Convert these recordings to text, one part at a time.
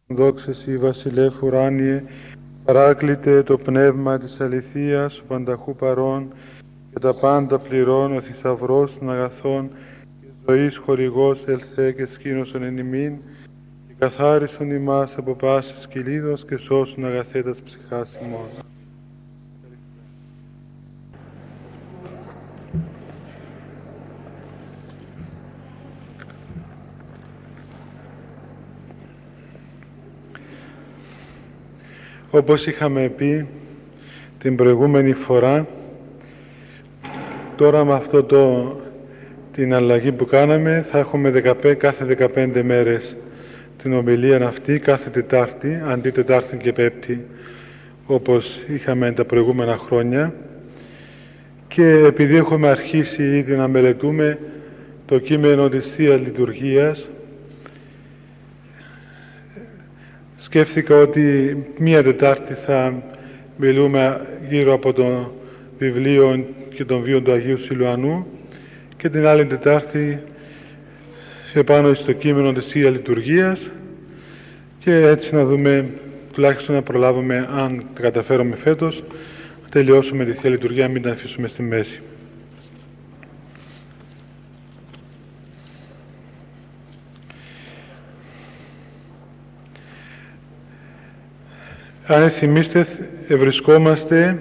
Δόξα Συ, Βασιλεύ ουράνιε, παράκλητε το πνεύμα της αληθείας, ο πανταχού παρών και τα πάντα πληρών, ο θησαυρός των αγαθών και ζωής χορηγός ελθέ και σκήνωσον εν ημίν και καθάρισον ημάς από πάσης κυλίδος και σώσον αγαθέτας ψυχάς ημών. Όπως είχαμε πει την προηγούμενη φορά, τώρα με την αλλαγή που κάναμε θα έχουμε κάθε 15 μέρες την ομιλία αυτή, κάθε Τετάρτη, αντί Τετάρτη και Πέμπτη, όπως είχαμε τα προηγούμενα χρόνια. Και επειδή έχουμε αρχίσει ήδη να μελετούμε το κείμενο της Θείας Λειτουργίας, σκέφτηκα ότι μία Τετάρτη θα μιλούμε γύρω από το βιβλίο και τον βίο του Αγίου Σιλουανού και την άλλη Τετάρτη επάνω στο κείμενο της Θείας Λειτουργίας και έτσι να δούμε, τουλάχιστον να προλάβουμε, αν τα καταφέρουμε φέτος, να τελειώσουμε τη Θεία Λειτουργία, μην τα αφήσουμε στη μέση. Αν θυμίστε, βρισκόμαστε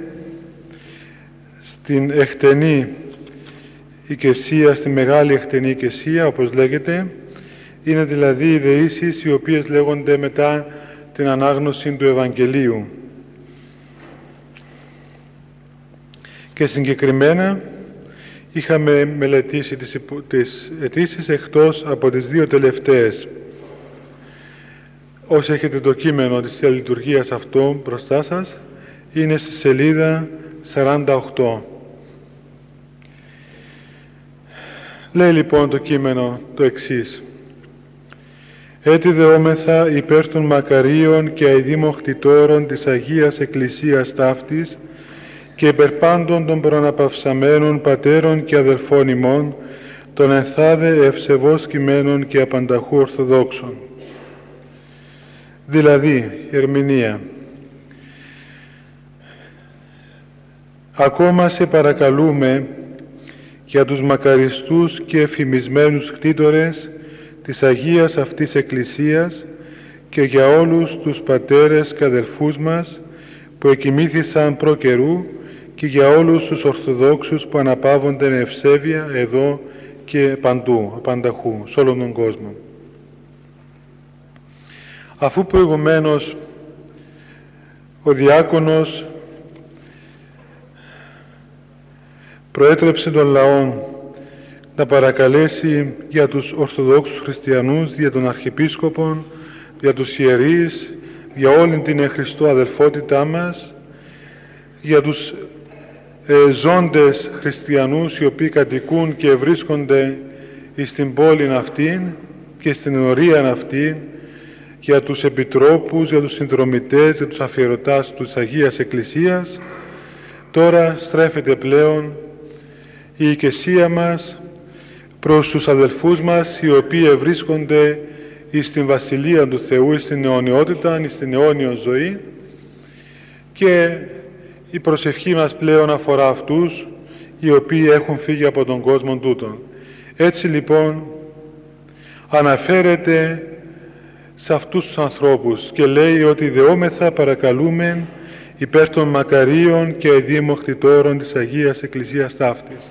στην εκτενή οικεσία, στη μεγάλη εκτενή οικεσία, όπως λέγεται. Είναι δηλαδή οι δεήσεις οι οποίες λέγονται μετά την ανάγνωση του Ευαγγελίου. Και συγκεκριμένα είχαμε μελετήσει τις αιτήσεις εκτός από τις δύο τελευταίες. Όσοι έχετε το κείμενο της Θείας Λειτουργίας αυτό μπροστά σας, είναι στη σελίδα 48. Λέει λοιπόν το κείμενο το εξής. «Έτι δεόμεθα υπέρ των μακαρίων και αηδήμοχτητόρων της Αγίας Εκκλησίας ταύτης και υπέρ πάντων των προαναπαυσαμένων πατέρων και αδελφών ημών, των ενθάδε ευσεβώς κειμένων και απανταχού ορθοδόξων». Δηλαδή, ερμηνεία. Ακόμα σε παρακαλούμε για τους μακαριστούς και εφημισμένους κτήτορες της Αγίας αυτής Εκκλησίας και για όλους τους πατέρες και αδελφούς μας που εκοιμήθησαν προ καιρού και για όλους τους Ορθοδόξους που αναπαύονται με ευσέβεια εδώ και παντού, απανταχού, σε όλον τον κόσμο. Αφού προηγουμένως ο διάκονος προέτρεψε τον λαό να παρακαλέσει για τους Ορθοδόξους Χριστιανούς, για τον Αρχιεπίσκοπο, για τους ιερείς, για όλη την εν Χριστώ αδελφότητά μας, για τους ζώντες χριστιανούς οι οποίοι κατοικούν και βρίσκονται στην πόλη αυτήν και στην ενορία αυτήν, για τους επιτρόπους, για τους συνδρομητές, για τους αφιερωτάς της Αγίας Εκκλησίας. Τώρα στρέφεται πλέον η οικεσία μας προς τους αδελφούς μας οι οποίοι βρίσκονται στην Βασιλεία του Θεού, στην αιωνιότητα, στην αιώνιο ζωή, και η προσευχή μας πλέον αφορά αυτούς οι οποίοι έχουν φύγει από τον κόσμο τούτον. Έτσι λοιπόν αναφέρεται σε αυτούς τους ανθρώπους και λέει ότι δεόμεθα παρακαλούμε υπέρ των μακαρίων και αηδήμοχτητόρων της Αγίας Εκκλησίας ταύτης.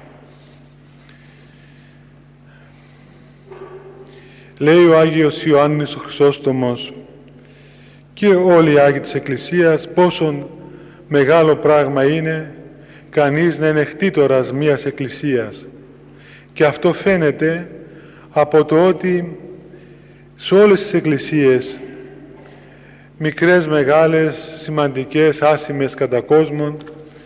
Λέει ο Άγιος Ιωάννης ο Χρυσόστομος και όλοι οι Άγιοι της Εκκλησίας πόσο μεγάλο πράγμα είναι κανείς να είναι κτήτορας μιας Εκκλησίας, και αυτό φαίνεται από το ότι σε όλες τις εκκλησίες, μικρές, μεγάλες, σημαντικές, άσημες κατά κόσμον,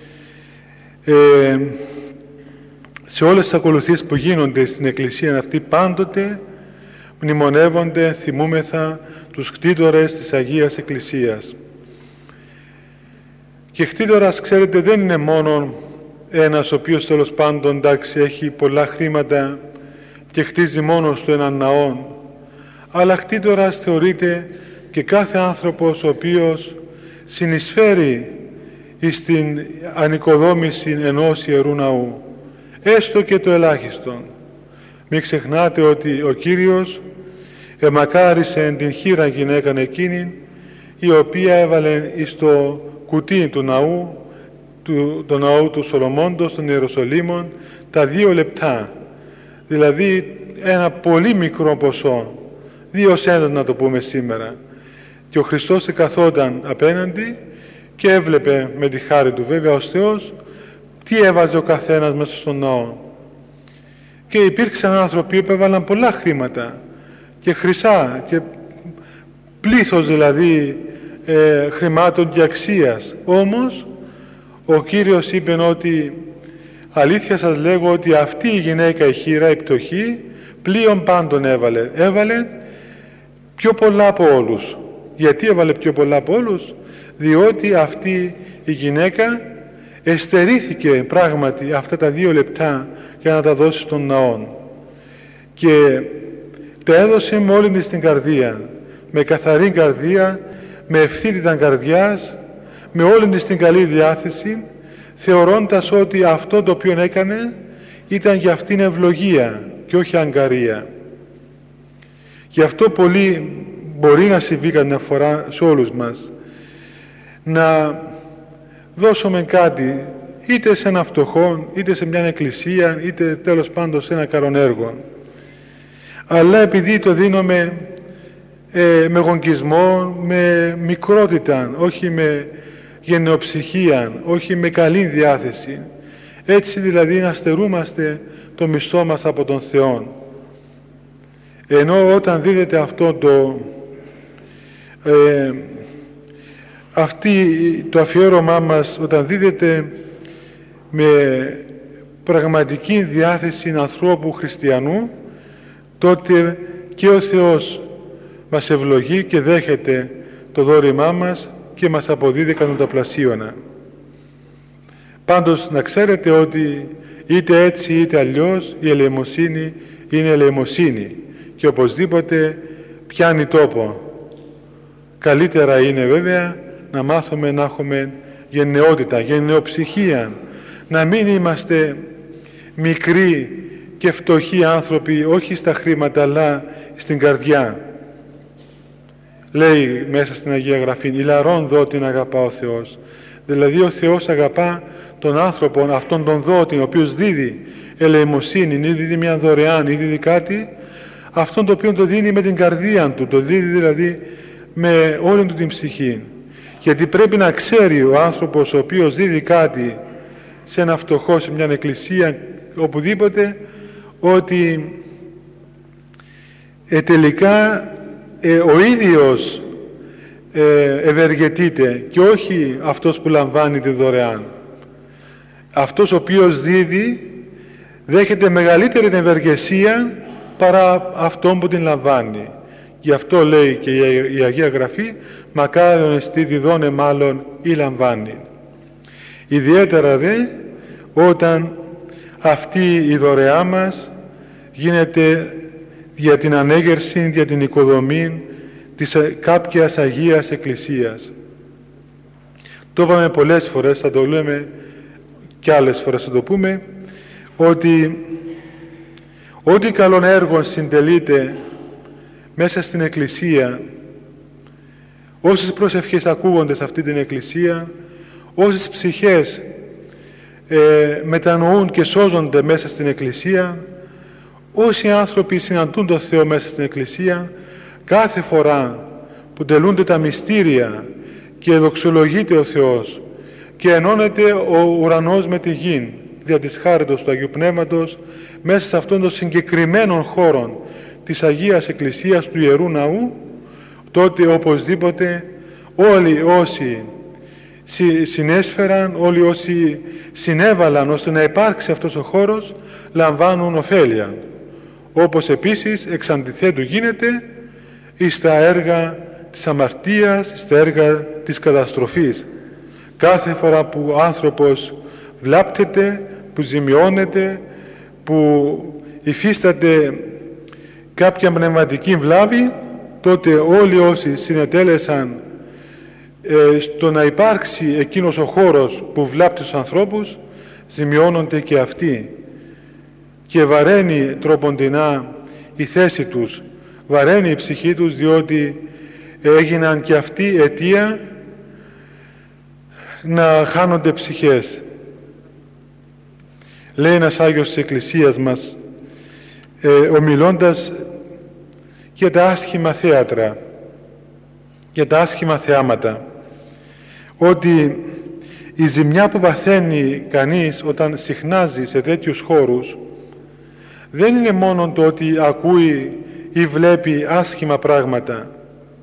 σε όλες τις ακολουθίες που γίνονται στην εκκλησία αυτή, πάντοτε μνημονεύονται, θυμούμεθα τους κτήτορες της Αγίας Εκκλησίας. Και κτήτορας, ξέρετε, δεν είναι μόνο ένας ο οποίος τέλος πάντων, εντάξει, έχει πολλά χρήματα και χτίζει μόνος του έναν ναό, αλλά κτήτορας θεωρείται και κάθε άνθρωπος ο οποίος συνεισφέρει στην ανοικοδόμηση ενός Ιερού Ναού, έστω και το ελάχιστον. Μην ξεχνάτε ότι ο Κύριος εμακάρισε την χήρα γυναίκα εκείνη, η οποία έβαλε στο κουτί του ναού, το ναού του Σολομώντος των Ιεροσολύμων, τα 2 λεπτά, δηλαδή ένα πολύ μικρό ποσό, 2 σέντες να το πούμε σήμερα, και ο Χριστός καθόταν απέναντι και έβλεπε με τη χάρη του βέβαια ως Θεός τι έβαζε ο καθένας μέσα στον ναό. Και υπήρξαν άνθρωποι που έβαλαν πολλά χρήματα και χρυσά και πλήθος δηλαδή χρημάτων και αξίας. Όμως ο Κύριος είπε ότι αλήθεια σας λέγω ότι αυτή η γυναίκα η χήρα, η πτωχή, πλοίον πάντων έβαλε πιο πολλά από όλους. Γιατί έβαλε πιο πολλά από όλους? Διότι αυτή η γυναίκα εστερήθηκε πράγματι αυτά τα 2 λεπτά για να τα δώσει στον ναόν, και τα έδωσε με όλη της την καρδία, με καθαρή καρδία, με ευθύτητα καρδιάς, με όλη της την καλή διάθεση, θεωρώντας ότι αυτό το οποίο έκανε ήταν για αυτήν ευλογία και όχι αγκαρία. Γι' αυτό πολύ μπορεί να συμβεί καμιά φορά σε όλους μας, να δώσουμε κάτι είτε σε ένα φτωχό, είτε σε μια εκκλησία, είτε τέλος πάντων σε ένα καλόν έργο, αλλά επειδή το δίνουμε με γονκισμό, με μικρότητα, όχι με γενναιοψυχία, όχι με καλή διάθεση, έτσι δηλαδή να στερούμαστε το μισθό μας από τον Θεό. Ενώ όταν δίδεται αυτό το αφιέρωμά μας, όταν δίδεται με πραγματική διάθεση ανθρώπου χριστιανού, τότε και ο Θεός μας ευλογεί και δέχεται το δώρημά μας και μας αποδίδει εκατονταπλασίωνα. Πάντως να ξέρετε ότι είτε έτσι είτε αλλιώς η ελεημοσύνη είναι ελεημοσύνη και οπωσδήποτε πιάνει τόπο. Καλύτερα είναι βέβαια να μάθουμε να έχουμε γενναιότητα, γενναιοψυχία, να μην είμαστε μικροί και φτωχοί άνθρωποι, όχι στα χρήματα αλλά στην καρδιά. Λέει μέσα στην Αγία Γραφή, «Ηλαρών δότην αγαπά ο Θεός». Δηλαδή ο Θεός αγαπά τον άνθρωπο, αυτόν τον δότη, ο οποίος δίδει ελεημοσύνη, ή δίδει μια δωρεάν, ή δίδει κάτι, αυτόν το οποίο το δίνει με την καρδία του, το δίδει δηλαδή με όλη του την ψυχή. Γιατί πρέπει να ξέρει ο άνθρωπος ο οποίος δίδει κάτι σε ένα φτωχό, σε μια εκκλησία, οπουδήποτε, ότι τελικά ο ίδιος ευεργετείται και όχι αυτός που λαμβάνει τη δωρεάν. Αυτός ο οποίος δίδει δέχεται μεγαλύτερη ευεργεσία παρά αυτόν που την λαμβάνει. Γι' αυτό λέει και η Αγία Γραφή, μακάρον εστί διδώνε μάλλον ή λαμβάνει. Ιδιαίτερα δε όταν αυτή η δωρεά μας γίνεται για την ανέγερση, για την οικοδομή της κάποιας Αγίας Εκκλησίας. Το είπαμε πολλές φορές, θα το λέμε και άλλες φορές θα το πούμε, ότι ό,τι καλόν έργο συντελείται μέσα στην Εκκλησία, όσες προσευχές ακούγονται σε αυτή την Εκκλησία, όσες ψυχές μετανοούν και σώζονται μέσα στην Εκκλησία, όσοι άνθρωποι συναντούν τον Θεό μέσα στην Εκκλησία, κάθε φορά που τελούνται τα μυστήρια και δοξολογείται ο Θεός και ενώνεται ο ουρανός με τη γη δια της χάριτος του Αγίου Πνεύματος μέσα σε αυτόν τον συγκεκριμένο χώρο της Αγίας Εκκλησίας του Ιερού Ναού, τότε οπωσδήποτε όλοι όσοι συνέσφεραν, όλοι όσοι συνέβαλαν ώστε να υπάρξει αυτός ο χώρος, λαμβάνουν ωφέλεια. Όπως επίσης εξ αντιθέτου γίνεται στα έργα της αμαρτίας, στα έργα της καταστροφής. Κάθε φορά που ο άνθρωπος βλάπτεται, που ζημιώνεται, που υφίσταται κάποια πνευματική βλάβη, τότε όλοι όσοι συνετέλεσαν στο να υπάρξει εκείνος ο χώρος που βλάπτει τους ανθρώπους, ζημιώνονται και αυτοί και βαραίνει τροποντινά η θέση τους, βαραίνει η ψυχή τους, διότι έγιναν και αυτοί αιτία να χάνονται ψυχές. Λέει ένας Άγιος της Εκκλησίας μας, ομιλώντας για τα άσχημα θέατρα, για τα άσχημα θεάματα, ότι η ζημιά που παθαίνει κανείς όταν συχνάζει σε τέτοιους χώρους δεν είναι μόνο το ότι ακούει ή βλέπει άσχημα πράγματα.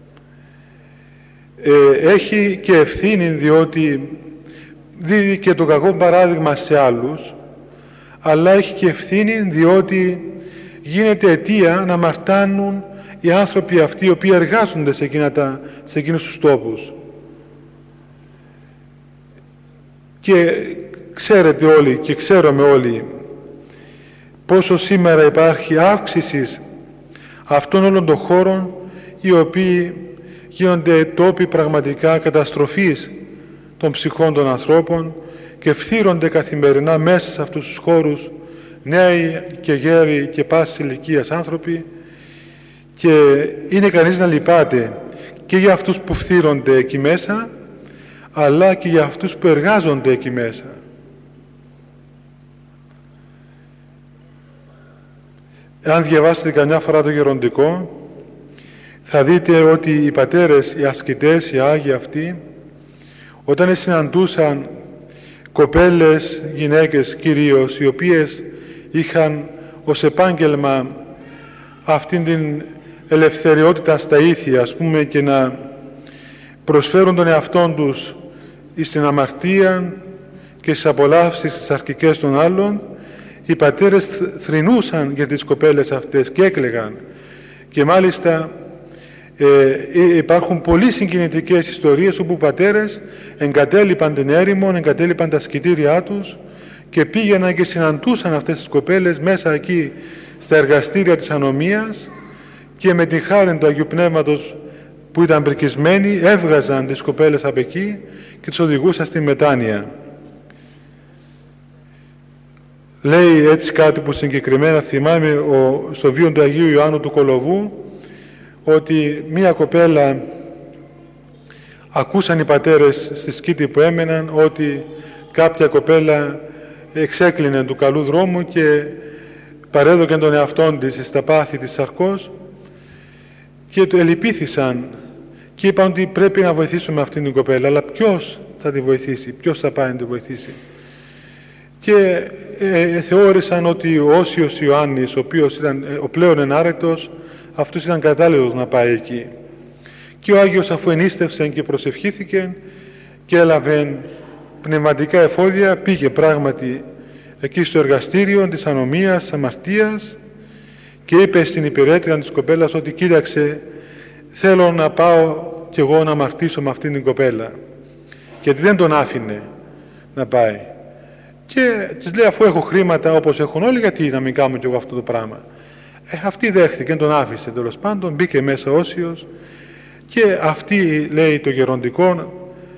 Έχει και ευθύνη, διότι δίδει και το κακό παράδειγμα σε άλλους, αλλά έχει και ευθύνη διότι γίνεται αιτία να μαρτάνουν οι άνθρωποι αυτοί οι οποίοι εργάζονται σε εκείνους τους τόπους. Και ξέρετε όλοι και ξέρουμε όλοι πόσο σήμερα υπάρχει αύξηση αυτών όλων των χώρων οι οποίοι γίνονται τόποι πραγματικά καταστροφής των ψυχών των ανθρώπων και φθύρονται καθημερινά μέσα σε αυτούς τους χώρους νέοι και γέροι και πάσης ηλικίας άνθρωποι, και είναι κανείς να λυπάται και για αυτούς που φθύρονται εκεί μέσα, αλλά και για αυτούς που εργάζονται εκεί μέσα. Αν διαβάσετε καμιά φορά το γεροντικό, θα δείτε ότι οι πατέρες, οι ασκητές, οι Άγιοι αυτοί, όταν συναντούσαν κοπέλες, γυναίκες κυρίως, οι οποίες είχαν ως επάγγελμα αυτήν την ελευθεριότητα στα ήθη, ας πούμε, και να προσφέρουν τον εαυτόν τους στην αμαρτία και στις απολαύσεις τις αρχικές των άλλων, οι πατέρες θρηνούσαν για τις κοπέλες αυτές και έκλαιγαν. Και μάλιστα υπάρχουν πολύ συγκινητικές ιστορίες όπου οι πατέρες εγκατέλειπαν την έρημο, εγκατέλειπαν τα σκητήριά τους και πήγαιναν και συναντούσαν αυτές τις κοπέλες μέσα εκεί στα εργαστήρια της ανομίας, και με την χάρη του Αγίου Πνεύματος που ήταν πρικισμένοι έβγαζαν τις κοπέλες από εκεί και τις οδηγούσαν στη μετάνοια. Λέει έτσι κάτι που συγκεκριμένα θυμάμαι στο βίο του Αγίου Ιωάννου του Κολοβού, ότι μία κοπέλα, ακούσαν οι πατέρες στη σκήτη που έμεναν ότι κάποια κοπέλα εξέκλεινε του καλού δρόμου και παρέδωκε τον εαυτόν της στα πάθη της σαρκός, και το ελυπήθησαν και είπαν ότι πρέπει να βοηθήσουμε αυτήν την κοπέλα, αλλά ποιος θα τη βοηθήσει, ποιος θα πάει να τη βοηθήσει? Και θεώρησαν ότι ο Όσιος Ιωάννης, ο οποίος ήταν ο πλέον ενάρετος, αυτός ήταν κατάλληλος να πάει εκεί. Και ο Άγιος, αφού ενίστευσε και προσευχήθηκε και έλαβε πνευματικά εφόδια, πήγε πράγματι εκεί στο εργαστήριο της ανομίας, της αμαρτίας, και είπε στην υπηρέτρια της κοπέλας ότι κοίταξε, θέλω να πάω κι εγώ να αμαρτήσω με αυτήν την κοπέλα, γιατί δεν τον άφηνε να πάει. Και της λέει, αφού έχω χρήματα όπως έχουν όλοι, γιατί να μην κάνω κι εγώ αυτό το πράγμα? Αυτή δέχτηκε, τον άφησε τέλος πάντων, μπήκε μέσα Όσιος, και αυτή, λέει το γεροντικό,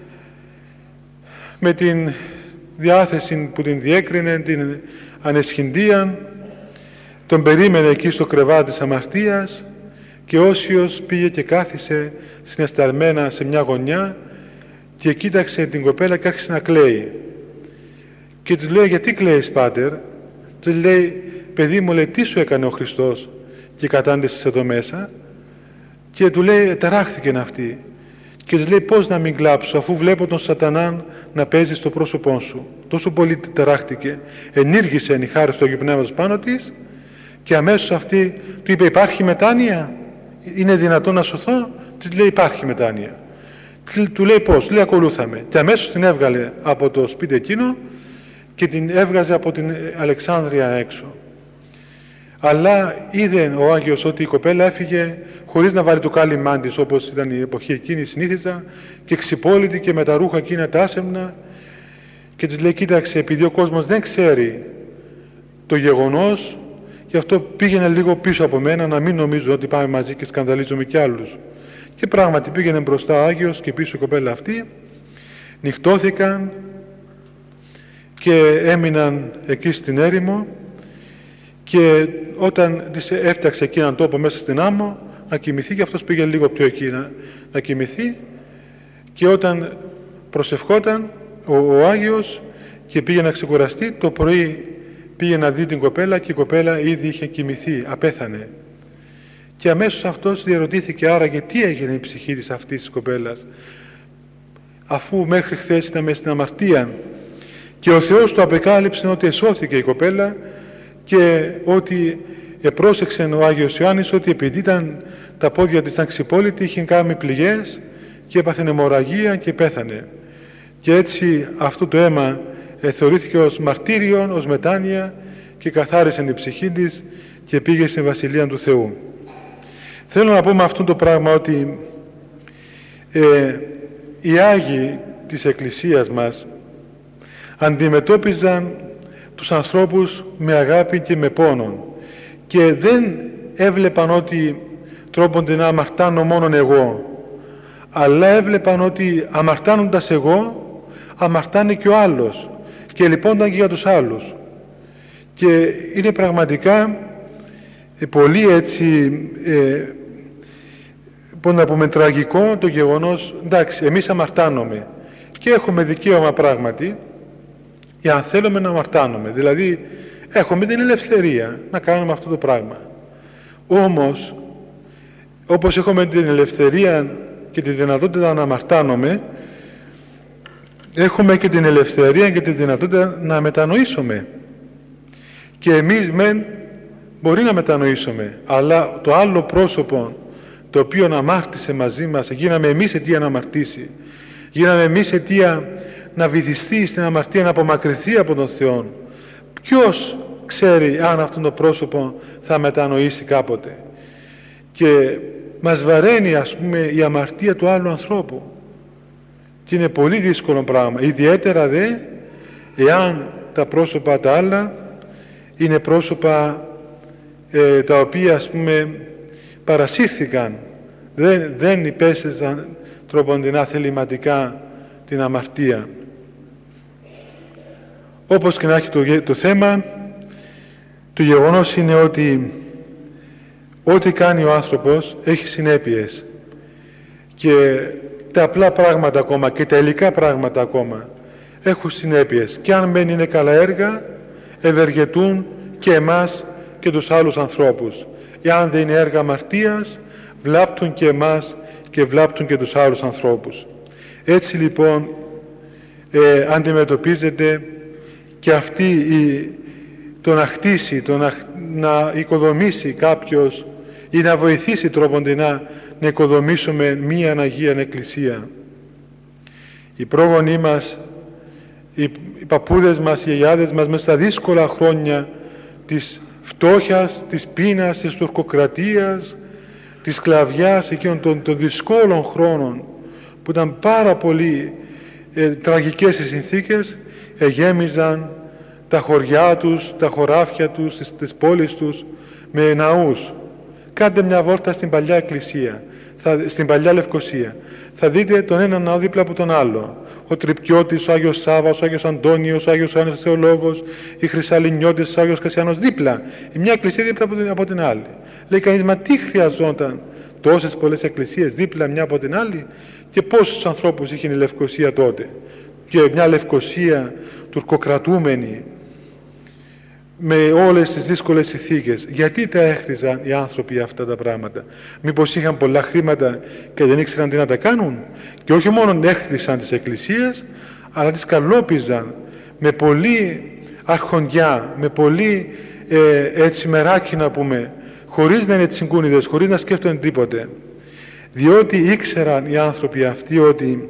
με την διάθεση που την διέκρινε, την ανεσχυντία, τον περίμενε εκεί στο κρεβάτι της αμαρτίας, και Όσιος πήγε και κάθισε συναισθαλμένα σε μια γωνιά και κοίταξε την κοπέλα και άρχισε να κλαίει. Και της λέει, γιατί κλαίεις, πάτερ? Της λέει, παιδί μου, λέει, τι σου έκανε ο Χριστός και κατάντησες εδώ μέσα? Και του λέει, ταράχθηκε αυτή. Και της λέει, πώς να μην κλάψω, αφού βλέπω τον σατανά να παίζει στο πρόσωπό σου? Τόσο πολύ ταράχτηκε, ενήργησε η χάρη του Αγίου Πνεύματος πάνω της, και αμέσως αυτή του είπε, υπάρχει μετάνοια? Είναι δυνατόν να σωθώ? Της λέει, υπάρχει μετάνοια. Του λέει, πώς? Λέει, ακολούθαμε. Και αμέσως την έβγαλε από το σπίτι εκείνο και την έβγαζε από την Αλεξάνδρεια έξω. Αλλά είδε ο Άγιος ότι η κοπέλα έφυγε χωρίς να βάλει το κάλυμά της, όπως ήταν η εποχή εκείνη συνήθιζα, και ξυπόλυτη και με τα ρούχα εκείνα τα άσεμνα, και της λέει, κοίταξε, επειδή ο κόσμος δεν ξέρει το γεγονός Γι' αυτό πήγαινε λίγο πίσω από μένα, να μην νομίζω ότι πάμε μαζί και σκανδαλίζομαι κι άλλους. Και πράγματι πήγαινε μπροστά ο Άγιος και πίσω η κοπέλα αυτή. Νυχτώθηκαν και έμειναν εκεί στην έρημο, και όταν της έφτιαξε εκεί έναν τόπο μέσα στην άμμο να κοιμηθεί, και αυτός πήγε λίγο πιο εκεί να κοιμηθεί, και όταν προσευχόταν ο Άγιος και πήγε να ξεκουραστεί, το πρωί πήγε να δει την κοπέλα και η κοπέλα ήδη είχε κοιμηθεί, απέθανε. Και αμέσως αυτός διαρωτήθηκε άραγε τι έγινε η ψυχή της αυτής της κοπέλας, αφού μέχρι χθες ήταν μέσα στην αμαρτία, και ο Θεός του απεκάλυψε ότι εσώθηκε η κοπέλα και ότι επρόσεξε ο Άγιος Ιωάννης ότι επειδή ήταν τα πόδια της ήταν ξυπόλυτη, είχε κάνει πληγές και έπαθε αιμορραγία και πέθανε. Και έτσι αυτό το αίμα θεωρήθηκε ως μαρτύριον, ως μετάνοια, και καθάρισε η ψυχή της και πήγε στην Βασιλεία του Θεού. Θέλω να πω με αυτό το πράγμα ότι οι Άγιοι της Εκκλησίας μας αντιμετώπιζαν τους ανθρώπους με αγάπη και με πόνον, και δεν έβλεπαν ότι τρόπονται να αμαρτάνω μόνον εγώ, αλλά έβλεπαν ότι αμαρτάνοντας εγώ αμαρτάνει και ο άλλος, και λυπόνταν και για τους άλλους. Και είναι πραγματικά πολύ έτσι πώς να πούμε τραγικό το γεγονός, εντάξει, εμείς αμαρτάνομαι και έχουμε δικαίωμα πράγματι, αν θέλουμε να αμαρτάνουμε, δηλαδή έχουμε την ελευθερία να κάνουμε αυτό το πράγμα. Όμως όπως έχουμε την ελευθερία και τη δυνατότητα να αμαρτάνουμε, έχουμε και την ελευθερία και τη δυνατότητα να μετανοήσουμε. Και εμείς μεν μπορεί να μετανοήσουμε, αλλά το άλλο πρόσωπο το οποίο αμάρτησε μαζί μας, γίναμε εμείς αιτία να αμαρτήσει, γίναμε εμείς αιτία να βυθιστεί στην αμαρτία, να απομακρυνθεί από τον Θεό. Ποιος ξέρει αν αυτό το πρόσωπο θα μετανοήσει κάποτε? Και μας βαραίνει, ας πούμε, η αμαρτία του άλλου ανθρώπου, και είναι πολύ δύσκολο πράγμα, ιδιαίτερα δε εάν τα πρόσωπα τα άλλα είναι πρόσωπα τα οποία, ας πούμε, παρασύρθηκαν, δεν υπέστησαν τροποντινά θεληματικά την αμαρτία. Όπως και να έχει το θέμα, το γεγονός είναι ότι ό,τι κάνει ο άνθρωπος έχει συνέπειες, και τα απλά πράγματα ακόμα και τα υλικά πράγματα ακόμα έχουν συνέπειες, και αν δεν είναι καλά έργα ευεργετούν και εμάς και τους άλλους ανθρώπους. Εάν δεν είναι έργα αμαρτίας, βλάπτουν και εμάς και βλάπτουν και τους άλλους ανθρώπους. Έτσι λοιπόν αντιμετωπίζεται και αυτή το να χτίσει, να οικοδομήσει κάποιος ή να βοηθήσει τρόποντινά να οικοδομήσουμε μία Αγία Εκκλησία. Οι πρόγονοί μας, οι παππούδες μας, οι γιαγιάδες μας, μέσα στα δύσκολα χρόνια της φτώχειας, της πείνας, της τουρκοκρατίας, της σκλαβιάς, εκείνων των δυσκόλων χρόνων που ήταν πάρα πολύ τραγικές οι συνθήκες, γέμιζαν τα χωριά τους, τα χωράφια τους, τις πόλεις τους με ναούς. Κάντε μια βόλτα στην παλιά εκκλησία, στην παλιά Λευκοσία. Θα δείτε τον ένα ναό δίπλα από τον άλλο. Ο Τρυπιώτης, ο Άγιος Σάββας, ο Άγιος Αντώνιος, ο Άγιος Ιωάννης Θεολόγος, οι Χρυσαλινιώτες, ο Άγιος Κασιανός, δίπλα. Η μια εκκλησία δίπλα από την άλλη. Λέει κανείς, μα τι χρειαζόταν τόσες πολλές εκκλησίες δίπλα μια από την άλλη, και πόσους ανθρώπους είχε η Λευκοσία τότε? Και μια Λευκοσία τουρκοκρατούμενη, με όλες τις δύσκολες συνθήκες. Γιατί τα έχριζαν οι άνθρωποι αυτά τα πράγματα? Μήπως είχαν πολλά χρήματα και δεν ήξεραν τι να τα κάνουν? Και όχι μόνο έχρισαν τις εκκλησίες, αλλά τις καλόπιζαν με πολύ αρχοντιά, με πολύ έτσι μεράκι να πούμε, χωρίς να είναι τσιγκούνιδες, χωρίς να σκέφτονται τίποτε. Διότι ήξεραν οι άνθρωποι αυτοί ότι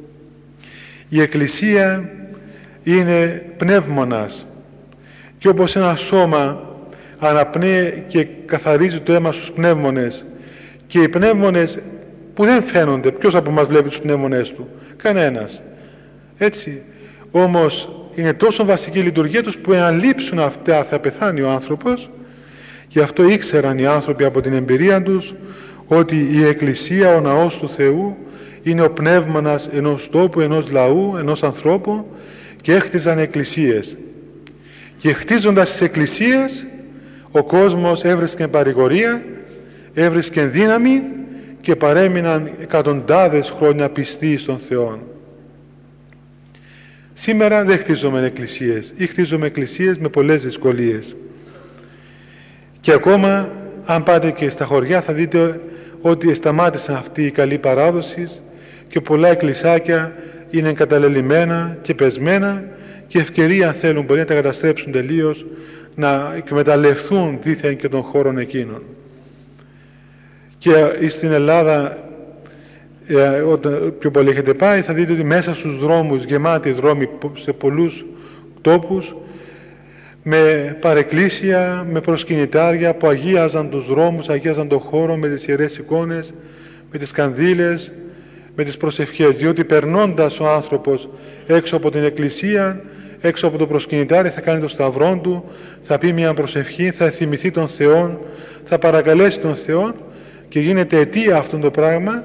η Εκκλησία είναι πνεύμονας, και όπως ένα σώμα αναπνέει και καθαρίζει το αίμα στους πνεύμονες, και οι πνεύμονες που δεν φαίνονται, ποιος από μας βλέπει τους πνεύμονες του? Κανένας. Έτσι. Όμως είναι τόσο βασική η λειτουργία τους που εάν λείψουν αυτά θα πεθάνει ο άνθρωπος, Γι' αυτό ήξεραν οι άνθρωποι από την εμπειρία τους ότι η Εκκλησία, ο ναός του Θεού, είναι ο πνεύμανας ενός τόπου, ενός λαού, ενός ανθρώπου, και έχτιζαν εκκλησίες. Και χτίζοντας τις εκκλησίες, ο κόσμος έβρισκε παρηγορία, έβρισκε δύναμη και παρέμειναν εκατοντάδες χρόνια πιστοί στον Θεό. Σήμερα δεν χτίζουμε εκκλησίες ή χτίζουμε εκκλησίες με πολλές δυσκολίες. Και ακόμα, αν πάτε και στα χωριά, θα δείτε ότι σταμάτησαν αυτή η καλή παράδοση και πολλά εκκλησάκια είναι εγκαταλελειμμένα και πεσμένα, και ευκαιρία, αν θέλουν, μπορεί να τα καταστρέψουν τελείως, να εκμεταλλευτούν δήθεν και των χώρων εκείνων. Και στην Ελλάδα, όταν πιο πολύ έχετε πάει, θα δείτε ότι μέσα στους δρόμους, γεμάτοι δρόμοι σε πολλούς τόπους, με παρεκκλήσια, με προσκυνητάρια που αγίαζαν τους δρόμους, αγίαζαν τον χώρο με τις ιερές εικόνες, με τις κανδύλες, με τις προσευχές, διότι περνώντας ο άνθρωπος έξω από την εκκλησία, έξω από το προσκυνητάρι, θα κάνει το σταυρό του, θα πει μια προσευχή, θα θυμηθεί τον Θεό, θα παρακαλέσει τον Θεό, και γίνεται αιτία αυτό το πράγμα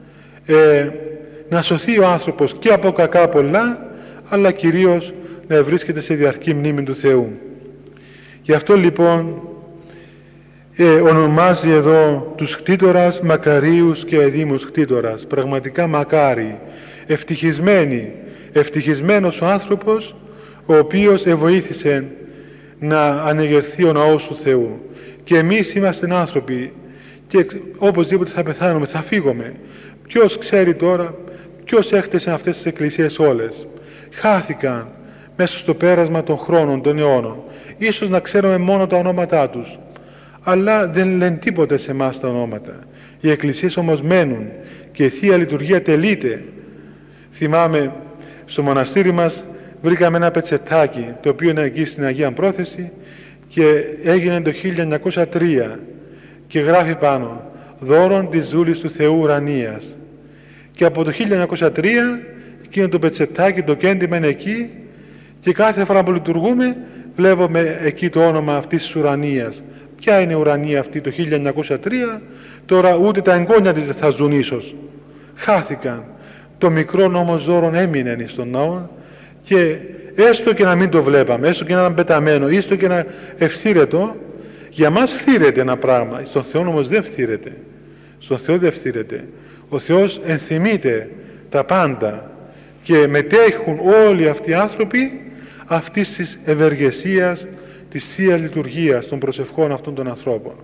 να σωθεί ο άνθρωπος και από κακά πολλά, αλλά κυρίως να βρίσκεται σε διαρκή μνήμη του Θεού. Γι' αυτό λοιπόν ονομάζει εδώ τους κτήτορας μακαρίους και εδήμους κτήτορας. Πραγματικά μακάρι, ευτυχισμένοι, ευτυχισμένος ο άνθρωπος ο οποίος βοήθησε να ανεγερθεί ο ναός του Θεού. Και εμείς είμαστε άνθρωποι και οπωσδήποτε θα πεθάνουμε, θα φύγουμε. Ποιος ξέρει τώρα, ποιος έχτισε αυτές τις εκκλησίες όλες? Χάθηκαν μέσα στο πέρασμα των χρόνων, των αιώνων. Ίσως να ξέρουμε μόνο τα ονόματά τους, αλλά δεν λένε τίποτε σε εμάς τα ονόματα. Οι εκκλησίες όμως μένουν και η Θεία Λειτουργία τελείται. Θυμάμαι, στο μοναστήρι μας βρήκαμε ένα πετσετάκι, το οποίο είναι εκεί στην Αγία Πρόθεση, και έγινε το 1903 και γράφει πάνω «Δώρον της δούλης του Θεού ουρανίας». Και από το 1903 εκείνο το πετσετάκι, το κέντημα είναι εκεί, και κάθε φορά που λειτουργούμε βλέπουμε εκεί το όνομα αυτής της ουρανίας. Ποια είναι η ουρανία αυτή το 1903? Τώρα ούτε τα εγγόνια της δεν θα ζουν ίσως. Χάθηκαν. Το μικρό όμως δώρον έμεινε στον ναό, και έστω και να μην το βλέπαμε, έστω και να ήταν πεταμένο, έστω και να ευθύρετο, για μας φθήρεται ένα πράγμα. Στον Θεό όμως δεν φθήρεται. Στον Θεό δεν φθήρεται. Ο Θεός ενθυμείται τα πάντα και μετέχουν όλοι αυτοί οι άνθρωποι αυτής της ευεργεσίας, της Θείας Λειτουργίας των προσευχών αυτών των ανθρώπων.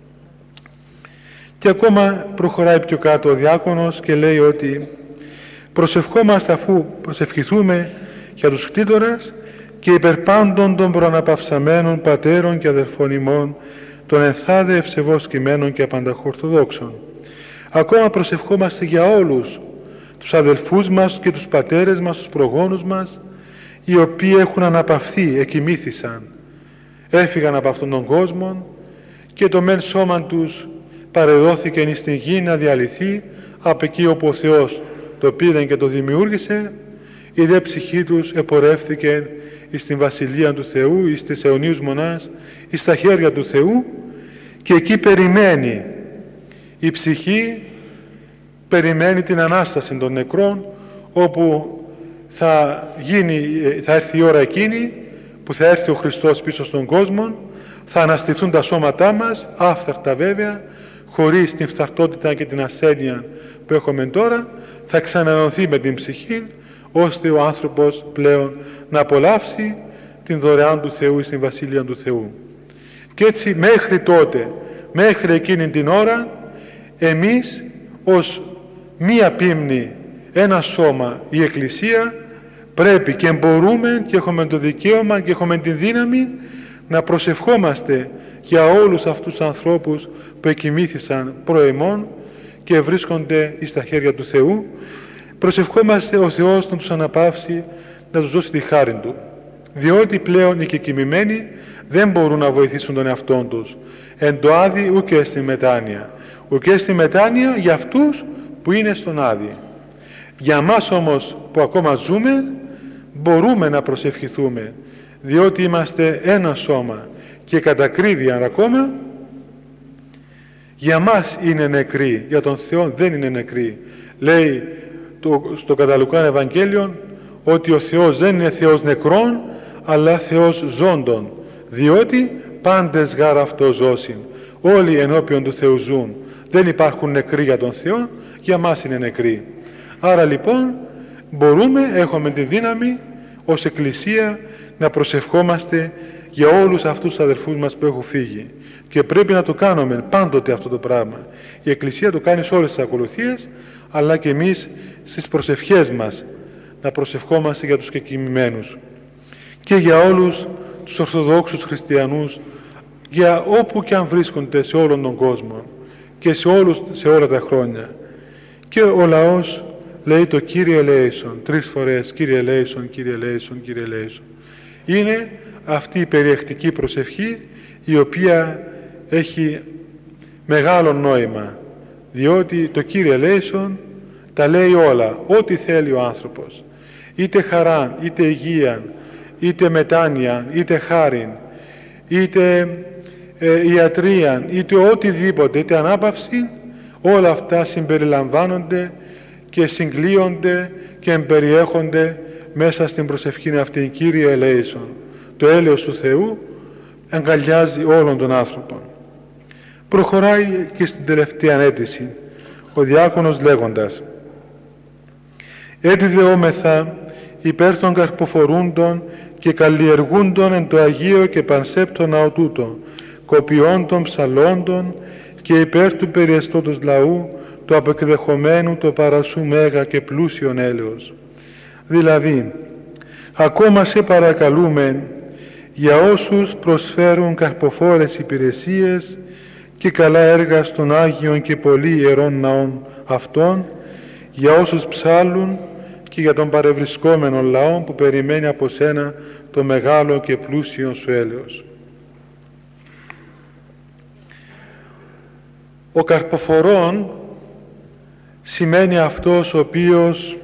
Και ακόμα προχωράει πιο κάτω ο διάκονος και λέει ότι προσευχόμαστε αφού προσευχηθούμε για τους κτήτορας και υπερπάντων των προαναπαυσαμένων πατέρων και αδελφών ημών, των ενθάδε ευσεβώς κειμένων και απανταχορθοδόξων. Ακόμα προσευχόμαστε για όλους τους αδελφούς μας και τους πατέρες μας, τους προγόνους μας, οι οποίοι έχουν αναπαυθεί, εκοιμήθησαν, έφυγαν από αυτόν τον κόσμο, και το μεν σώμα τους παρεδόθηκε εις την γη να διαλυθεί από εκεί όπου ο Θεός το πήρε και το δημιούργησε, η δε ψυχή τους επορεύθηκε εις την Βασιλεία του Θεού, εις τις αιωνίους μονάς, εις τα χέρια του Θεού, και εκεί περιμένει η ψυχή, περιμένει την Ανάσταση των νεκρών, όπου θα έρθει η ώρα εκείνη που θα έρθει ο Χριστός πίσω στον κόσμο, θα αναστηθούν τα σώματά μας, άφθαρτα βέβαια, χωρίς την φθαρτότητα και την ασθένεια που έχουμε τώρα, θα ξανανωθεί με την ψυχή, ώστε ο άνθρωπος πλέον να απολαύσει την δωρεάν του Θεού στην Βασιλεία του Θεού. Και έτσι μέχρι τότε, μέχρι εκείνη την ώρα, εμείς ως μία πίμνη, ένα σώμα, η Εκκλησία, πρέπει και μπορούμε και έχουμε το δικαίωμα και έχουμε τη δύναμη να προσευχόμαστε για όλους αυτούς τους ανθρώπους που εκοιμήθησαν προεμών και βρίσκονται στα χέρια του Θεού. Προσευχόμαστε ο Θεός να τους αναπαύσει, να τους δώσει τη χάρη Του, διότι πλέον οι κεκοιμημένοι δεν μπορούν να βοηθήσουν τον εαυτό τους εν το Άδη ουκ στη μετάνοια, ουκ στη μετάνοια για αυτούς που είναι στον Άδη. Για μας όμως που ακόμα ζούμε μπορούμε να προσευχηθούμε, διότι είμαστε ένα σώμα και κατά ακρίβεια ακόμα Για μας είναι νεκροί, για τον Θεό δεν είναι νεκροί. Λέει στο κατά Λουκάν Ευαγγέλιο ότι ο Θεός δεν είναι Θεός νεκρών, αλλά Θεός ζώντων, διότι πάντες γάρ αυτό ζώσιν. Όλοι ενώπιον του Θεού ζουν. Δεν υπάρχουν νεκροί για τον Θεό, για μας είναι νεκροί. Άρα λοιπόν έχουμε τη δύναμη ως Εκκλησία να προσευχόμαστε για όλους αυτούς τους αδελφούς μας που έχουν φύγει. Και πρέπει να το κάνουμε πάντοτε αυτό το πράγμα. Η Εκκλησία το κάνει σε όλες τις ακολουθίες, αλλά και εμείς στις προσευχές μας να προσευχόμαστε για τους κεκοιμημένους. Και για όλους τους Ορθοδόξους Χριστιανούς, για όπου και αν βρίσκονται σε όλον τον κόσμο και σε όλα τα χρόνια. Και ο λαός λέει το Κύριε ελέησον 3 φορές, Κύριε ελέησον, Κύριε ελέησον, Κύριε ελέησον. Είναι αυτή η περιεκτική προσευχή η οποία έχει μεγάλο νόημα, διότι το Κύριε ελέησον τα λέει όλα, ό,τι θέλει ο άνθρωπος, είτε χαράν, είτε υγείαν, είτε μετάνοιαν, είτε χάριν, είτε ιατρίαν, είτε οτιδήποτε, είτε ανάπαυση, όλα αυτά συμπεριλαμβάνονται και συγκλείονται και εμπεριέχονται μέσα στην προσευχή αυτή. Κύριε ελέησον. Το έλεος του Θεού αγκαλιάζει όλων των άνθρωπων. Προχωράει και στην τελευταία αίτηση ο διάκονος λέγοντας: «Έτι δεόμεθα υπέρ των καρποφορούντων και καλλιεργούντων εν το Αγίο και πανσέπτο ναό τούτο, κοπιών ψαλόντων και υπέρ του περιεστώτος λαού, το απεκδεχομένου το παρασού μέγα και πλούσιον έλεος». Δηλαδή, ακόμα σε παρακαλούμε για όσους προσφέρουν καρποφόρες υπηρεσίες και καλά έργα στον Άγιον και πολύ ιερών ναών αυτών, για όσους ψάλουν και για τον παρευρισκόμενο λαό που περιμένει από σένα το μεγάλο και πλούσιο σου έλεος. Ο καρποφορών σημαίνει αυτός ο οποίος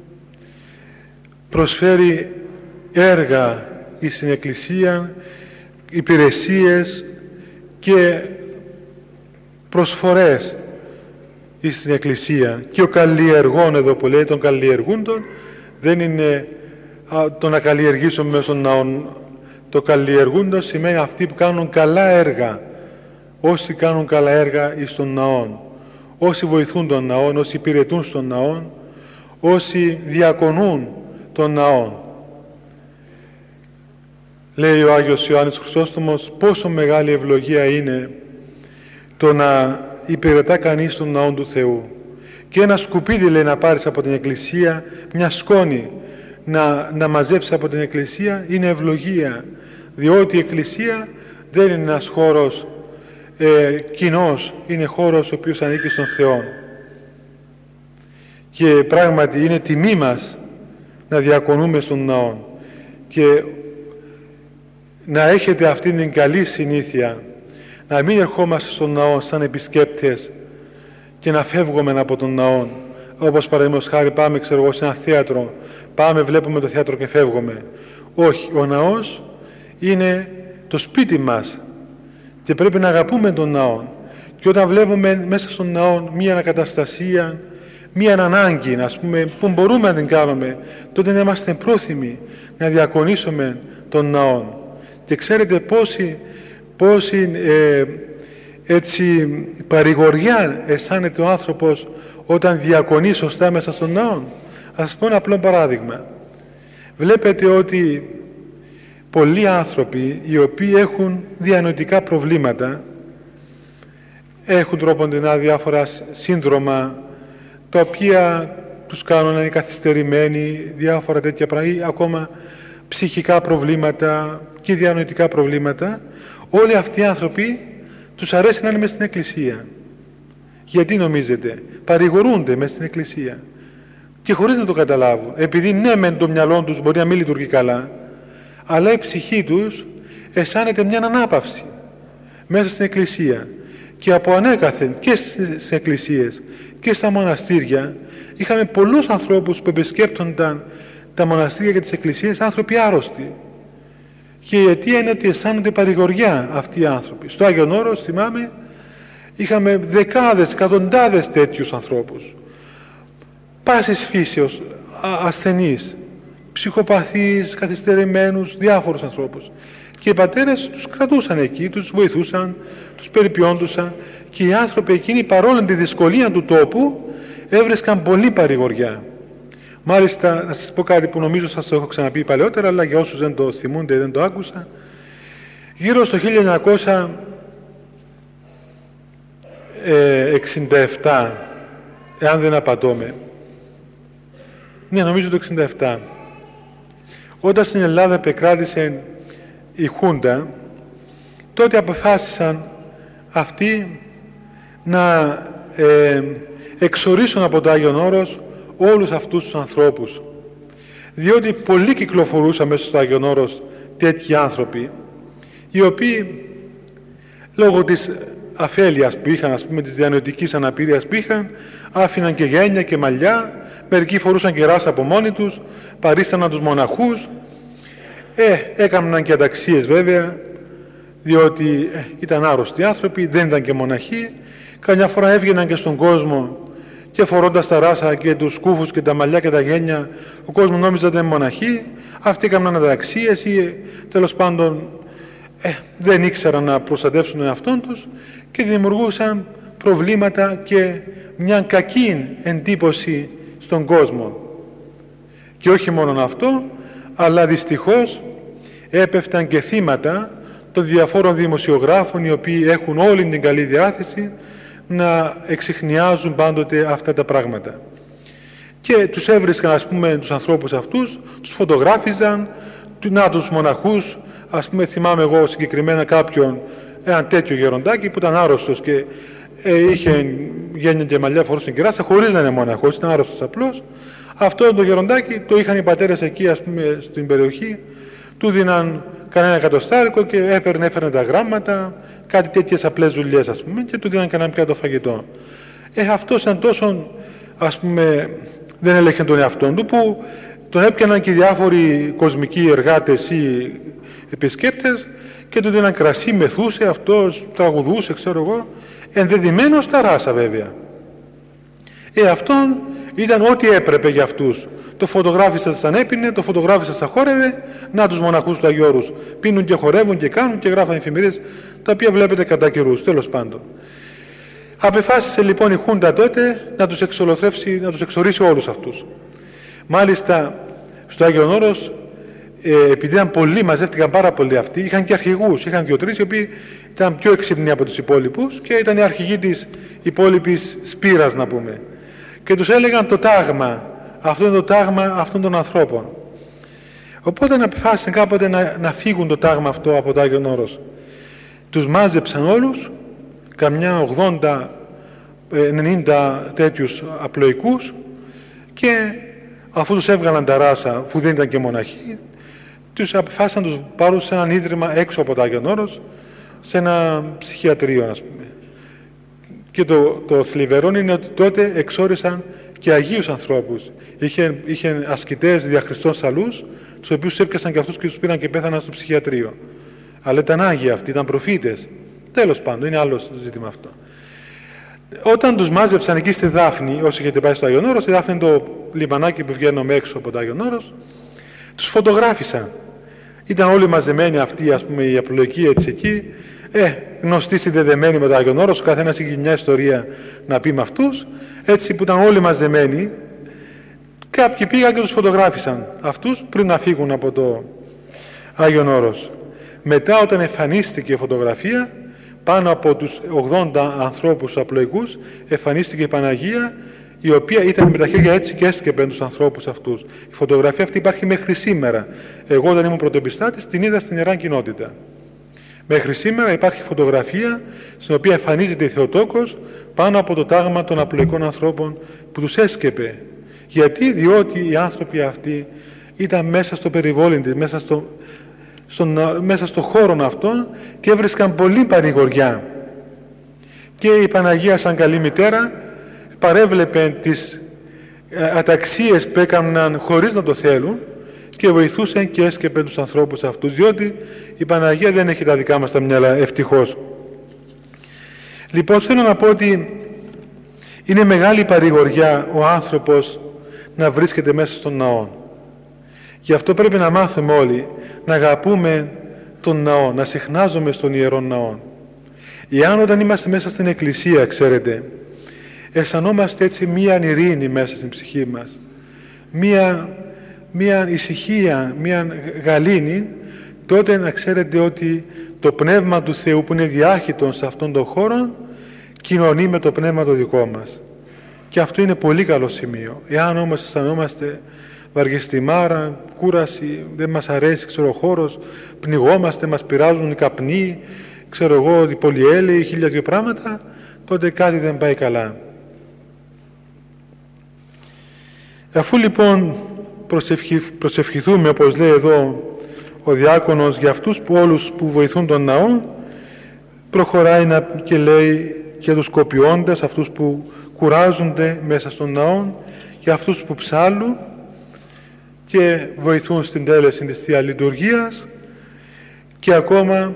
προσφέρει έργα στην Εκκλησία, υπηρεσίες και προσφορές στην Εκκλησία. Και ο καλλιεργών, εδώ που λέει των καλλιεργούντων, δεν είναι το να καλλιεργήσουμε μέσω των ναών. Το καλλιεργούντων σημαίνει αυτοί που κάνουν καλά έργα. Όσοι κάνουν καλά έργα εις των ναών, όσοι βοηθούν τον ναών, όσοι υπηρετούν στον ναών, όσοι διακονούν τον ναών. Λέει ο Άγιος Ιωάννης Χρυσόστομος πόσο μεγάλη ευλογία είναι το να υπηρετά κανείς τον ναό του Θεού. Και ένα σκουπίδι, λέει, να πάρεις από την Εκκλησία, μια σκόνη να μαζέψεις από την Εκκλησία, είναι ευλογία, διότι η Εκκλησία δεν είναι ένας χώρος κοινός, είναι χώρος ο οποίος ανήκει στον Θεό. Και πράγματι είναι τιμή μας να διακονούμε στον ναό και να έχετε αυτήν την καλή συνήθεια να μην ερχόμαστε στον ναό σαν επισκέπτες και να φεύγουμε από τον ναό, όπως παραδείγματος χάρη πάμε, ξέρω εγώ, σε ένα θέατρο, πάμε, βλέπουμε το θέατρο και φεύγουμε. Όχι, ο ναός είναι το σπίτι μας και πρέπει να αγαπούμε τον ναό. Και όταν βλέπουμε μέσα στον ναό μία ανακαταστασία, μία ανάγκη, ας πούμε, που μπορούμε να την κάνουμε, τότε να είμαστε πρόθυμοι να διακονήσουμε τον ναό. Και ξέρετε πόση έτσι παρηγοριά αισθάνεται ο άνθρωπος όταν διακονεί σωστά μέσα στον ναό. Ας σας πω ένα απλό παράδειγμα. Βλέπετε ότι πολλοί άνθρωποι οι οποίοι έχουν διανοητικά προβλήματα, έχουν τρόποντινά διάφορα σύνδρομα τα οποία τους κάνουν να είναι καθυστερημένοι, διάφορα τέτοια πράγματα, ακόμα ψυχικά προβλήματα και διανοητικά προβλήματα, όλοι αυτοί οι άνθρωποι τους αρέσει να είναι μέσα στην Εκκλησία. Γιατί νομίζετε? Παρηγορούνται μέσα στην Εκκλησία και χωρίς να το καταλάβουν, επειδή ναι μεν το μυαλό τους μπορεί να μην λειτουργεί καλά, αλλά η ψυχή τους αισθάνεται μια ανάπαυση μέσα στην Εκκλησία. Και από ανέκαθεν και στις εκκλησίες και στα μοναστήρια είχαμε πολλούς ανθρώπους που επισκέπτονταν τα μοναστήρια και τις εκκλησίες, άνθρωποι άρρωστοι. Και η αιτία είναι ότι αισθάνονται παρηγοριά αυτοί οι άνθρωποι. Στο Άγιον Όρος, θυμάμαι, Είχαμε δεκάδες, εκατοντάδες τέτοιους ανθρώπους. Πάσης φύσεως, ασθενείς, ψυχοπαθείς, καθυστερημένους, διάφορους ανθρώπους. Και οι πατέρες τους κρατούσαν εκεί, τους βοηθούσαν, τους περιποιόντουσαν και οι άνθρωποι εκείνοι, παρόλο τη δυσκολία του τόπου, έβρισκαν πολύ παρηγοριά. Μάλιστα, να σας πω κάτι που νομίζω σας το έχω ξαναπεί παλαιότερα, αλλά για όσους δεν το θυμούνται ή δεν το άκουσαν, γύρω στο 1967, εάν δεν απατώμε, ναι, νομίζω το 1967, όταν στην Ελλάδα επεκράτησε η Χούντα, τότε αποφάσισαν αυτοί να εξορίσουν από το Άγιον Όρος όλους αυτούς τους ανθρώπους, διότι πολλοί κυκλοφορούσαν μέσα στο Άγιον Όρος τέτοιοι άνθρωποι, οι οποίοι λόγω της αφέλειας που είχαν, ας πούμε, της διανοητικής αναπηρίας που είχαν, άφηναν και γένια και μαλλιά, μερικοί φορούσαν κεράς από μόνοι τους, παρίσταναν τους μοναχούς, έκαναν και αταξίες βέβαια, διότι ήταν άρρωστοι άνθρωποι, δεν ήταν και μοναχοί, καμιά φορά έβγαιναν και στον κόσμο και φορώντας τα ράσα και τους σκούφους και τα μαλλιά και τα γένια, ο κόσμος νόμιζε ότι ήταν μοναχοί, αυτοί έκαναν αταξίες ή τέλος πάντων δεν ήξεραν να προστατεύσουν τον εαυτόν τους και δημιουργούσαν προβλήματα και μια κακή εντύπωση στον κόσμο. Και όχι μόνο αυτό, αλλά δυστυχώς έπεφταν και θύματα των διαφόρων δημοσιογράφων, οι οποίοι έχουν όλη την καλή διάθεση να εξιχνιάζουν πάντοτε αυτά τα πράγματα. Και τους έβρισκαν, ας πούμε, τους ανθρώπους αυτούς, τους φωτογράφιζαν, να τους μοναχούς, ας πούμε, θυμάμαι εγώ συγκεκριμένα κάποιον, έναν τέτοιο γεροντάκι που ήταν άρρωστος και είχε γένια και μαλλιά, φορούσε κεράσα, χωρίς να είναι μοναχός, ήταν άρρωστος απλώς. Αυτό το γεροντάκι το είχαν οι πατέρες εκεί, ας πούμε, στην περιοχή, του δίναν κανένα εκατοστάρικο και έφερνε τα γράμματα, κάτι τέτοιες απλές δουλειές, ας πούμε, και του δίναν κανένα πιάτο φαγητό. Αυτός ήταν τόσο, ας πούμε, δεν έλεγχε τον εαυτόν του, που τον έπιαναν και διάφοροι κοσμικοί εργάτες ή επισκέπτες και του δίναν κρασί, μεθούσε, αυτός τραγουδούσε, ξέρω εγώ, ενδεδειμένος στα ράσα βέβαια. Αυτόν ήταν ό,τι έπρεπε για αυτούς. Το φωτογράφισα σαν έπινε, το φωτογράφισα σαν χόρευε, να τους μοναχούς του Αγίου Όρους. Πίνουν και χορεύουν και κάνουν και γράφαν εφημερίδες, τα οποία βλέπετε κατά καιρούς, τέλος πάντων. Απεφάσισε λοιπόν η Χούντα τότε να τους εξολοθρεύσει, να τους εξορίσει όλους αυτούς. Μάλιστα, στο Άγιον Όρος, επειδή ήταν πολλοί, μαζεύτηκαν πάρα πολλοί αυτοί, είχαν και αρχηγούς, είχαν 2-3 οι οποίοι ήταν πιο έξυπνοι από τους υπόλοιπους και ήταν οι αρχηγοί της υπόλοιπης σπήρας, να πούμε. Και τους έλεγαν το τάγμα, αυτό είναι το τάγμα αυτών των ανθρώπων. Οπότε αποφάσισαν κάποτε να φύγουν το τάγμα αυτό από το Άγιον Όρος. Τους μάζεψαν όλους, καμιά 80-90 τέτοιους απλοϊκούς, και αφού τους έβγαλαν τα ράσα, αφού δεν ήταν και μοναχοί, τους αποφάσισαν να τους πάρουν σε έναν ίδρυμα έξω από το Άγιον Όρος, σε ένα ψυχιατρίο, ας πούμε. Και το θλιβερό είναι ότι τότε εξόρισαν και αγίους ανθρώπους. Είχε ασκητές δια Χριστών σαλούς, τους οποίους έπιασαν και αυτούς και τους πήραν και πέθαναν στο ψυχιατρίο. Αλλά ήταν άγιοι αυτοί, ήταν προφήτες. Τέλος πάντων, είναι άλλο ζήτημα αυτό. Όταν τους μάζεψαν εκεί στη Δάφνη, όσοι είχατε πάει στο Άγιον Όρος, η Δάφνη είναι το λιμανάκι που βγαίνουμε έξω από το Άγιον Όρος, τους φωτογράφησαν. Ήταν όλοι μαζεμένοι αυτοί, ας πούμε, οι απλοϊκοί έτσι εκεί, γνωστοί συνδεδεμένοι με το Άγιον Όρος, ο καθένας είχε μια ιστορία να πει με αυτούς, έτσι που ήταν όλοι μαζεμένοι. Κάποιοι πήγαν και τους φωτογράφησαν αυτούς πριν να φύγουν από το Άγιον Όρος. Μετά, όταν εμφανίστηκε η φωτογραφία, πάνω από τους 80 ανθρώπους απλοϊκούς, εμφανίστηκε η Παναγία, η οποία ήταν με τα χέρια έτσι και έσκεπε τους ανθρώπους αυτούς. Η φωτογραφία αυτή υπάρχει μέχρι σήμερα. Εγώ, όταν ήμουν πρωτοεπιστάτης, την είδα στην Ιερά Κοινότητα. Μέχρι σήμερα υπάρχει φωτογραφία στην οποία εμφανίζεται η Θεοτόκος πάνω από το τάγμα των απλοϊκών ανθρώπων που τους έσκεπε. Γιατί? Διότι οι άνθρωποι αυτοί ήταν μέσα στο περιβόλι της, μέσα στο χώρο αυτόν, και έβρισκαν πολύ πανηγοριά. Και η Παναγία, σαν καλή μητέρα, παρέβλεπε τις αταξίες που έκαναν χωρίς να το θέλουν και βοηθούσε και έσκεπε τους ανθρώπους αυτούς, διότι η Παναγία δεν έχει τα δικά μας τα μυαλά, ευτυχώς. Λοιπόν, θέλω να πω ότι είναι μεγάλη παρηγοριά ο άνθρωπος να βρίσκεται μέσα στον ναό. Γι' αυτό πρέπει να μάθουμε όλοι να αγαπούμε τον ναό, να συχνάζουμε στον Ιερό Ναό. Εάν όταν είμαστε μέσα στην Εκκλησία, ξέρετε, αισθανόμαστε έτσι μία ειρήνη μέσα στην ψυχή μας, μία ησυχία, μία γαλήνη, τότε να ξέρετε ότι το Πνεύμα του Θεού που είναι διάχυτον σε αυτόν τον χώρο κοινωνεί με το πνεύμα το δικό μας. Και αυτό είναι πολύ καλό σημείο. Εάν όμως αισθανόμαστε βαργεστημάρα, κούραση, δεν μας αρέσει ο χώρος, πνιγόμαστε, μας πειράζουν οι καπνοί, οι πολυέλαιοι, 1002 πράγματα, τότε κάτι δεν πάει καλά. Αφού λοιπόν προσευχηθούμε, όπως λέει εδώ ο διάκονος, για αυτούς όλους που βοηθούν τον ναό, προχωράει και λέει για τους κοπιώντες, αυτούς που κουράζονται μέσα στον ναό, για αυτούς που ψάλλουν και βοηθούν στην τέλεση της Θείας Λειτουργίας, και ακόμα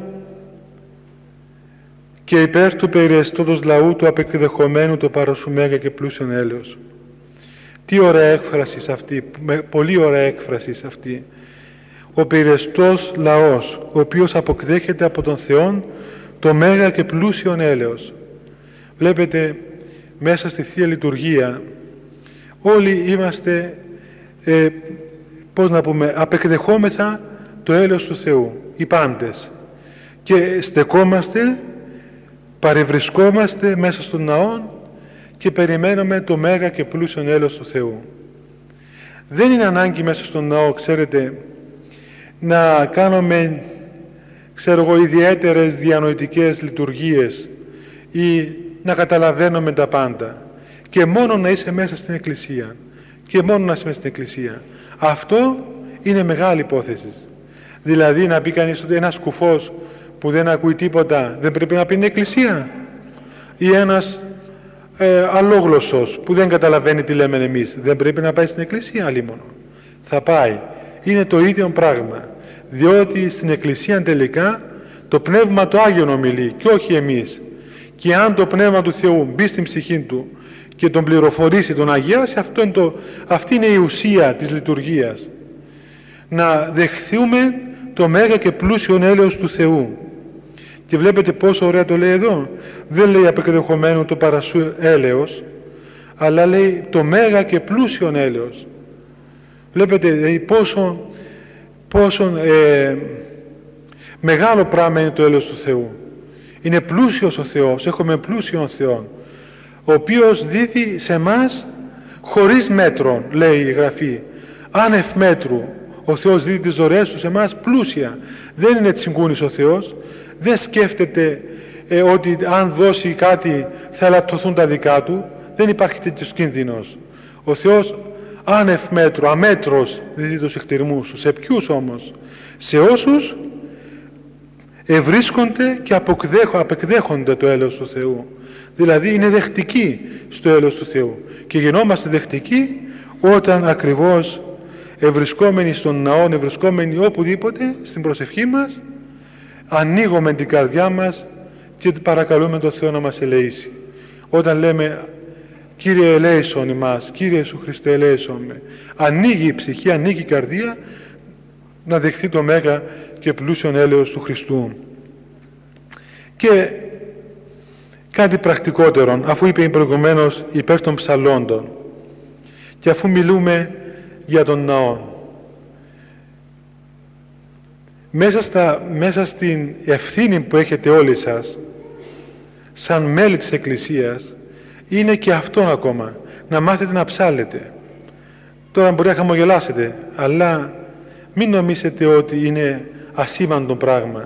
και υπέρ του περιεστώτος λαού του απεκδεχομένου το παρασουμέγα και πλούσιον έλεος. Τι ωραία έκφραση αυτή, πολύ ωραία έκφραση αυτή. Ο περιεστός λαός, ο οποίος αποκδέχεται από τον Θεόν το μέγα και πλούσιον έλεος. Βλέπετε, μέσα στη Θεία Λειτουργία όλοι είμαστε, απεκδεχόμεθα το έλεος του Θεού, οι πάντες, και στεκόμαστε, παρευρισκόμαστε μέσα στον ναό και περιμένουμε το μέγα και πλούσιον έλεος του Θεού. Δεν είναι ανάγκη μέσα στον ναό, ξέρετε, να κάνουμε, ιδιαίτερες διανοητικές λειτουργίες ή να καταλαβαίνουμε τα πάντα, και μόνο να είσαι μέσα στην Εκκλησία, και μόνο να είσαι μέσα στην Εκκλησία. Αυτό είναι μεγάλη υπόθεση. Δηλαδή να πει κανείς ότι ένας κουφός που δεν ακούει τίποτα δεν πρέπει να πει στην Εκκλησία, ή ένας αλόγλωσσος που δεν καταλαβαίνει τι λέμε εμείς δεν πρέπει να πάει στην Εκκλησία? Αλλήμον θα πάει. Είναι το ίδιο πράγμα, διότι στην Εκκλησία τελικά το Πνεύμα το Άγιον ομιλεί και όχι εμείς. Και αν το Πνεύμα του Θεού μπει στην ψυχή του και τον πληροφορήσει, τον αγιάσει, αυτή είναι η ουσία της λειτουργίας. Να δεχθούμε το μέγα και πλούσιον έλεος του Θεού. Και βλέπετε πόσο ωραία το λέει εδώ. Δεν λέει απεκδεχομένου το παρασού έλεος, αλλά λέει το μέγα και πλούσιον έλεος. Βλέπετε πόσο μεγάλο πράγμα είναι το έλεος του Θεού. Είναι πλούσιος ο Θεός, έχουμε πλούσιον Θεό, ο οποίος δίδει σε μας χωρίς μέτρων, λέει η Γραφή, άνευ μέτρου. Ο Θεός δίδει τις δωρεές του σε μας πλούσια. Δεν είναι τσιγκούνης ο Θεός, δεν σκέφτεται ότι αν δώσει κάτι θα ελαττωθούν τα δικά του. Δεν υπάρχει τέτοιος κίνδυνος. Ο Θεός άνευ μέτρου, αμέτρος δίδει τους εκτιρμούς. Σε ποιους όμως? Σε όσους ευρίσκονται και απεκδέχονται το έλεος του Θεού. Δηλαδή είναι δεκτικοί στο έλεος του Θεού. Και γινόμαστε δεκτικοί όταν ακριβώς ευρισκόμενοι στον ναό, ευρισκόμενοι οπουδήποτε στην προσευχή μας, ανοίγουμε την καρδιά μας και παρακαλούμε τον Θεό να μας ελεήσει. Όταν λέμε Κύριε ελέησον ημάς, Κύριε Ιησού Χριστέ ελέησον με, ανοίγει η ψυχή, ανοίγει η καρδία να δεχθεί το μέγα και πλούσιον έλεος του Χριστού. Και κάτι πρακτικότερο, αφού είπε προηγουμένως υπέρ των ψαλόντων και αφού μιλούμε για τον ναό, μέσα στην ευθύνη που έχετε όλοι σας σαν μέλη της Εκκλησίας είναι και αυτόν ακόμα, να μάθετε να ψάλετε. Τώρα μπορεί να χαμογελάσετε, αλλά μην νομίζετε ότι είναι ασήμαντο πράγμα.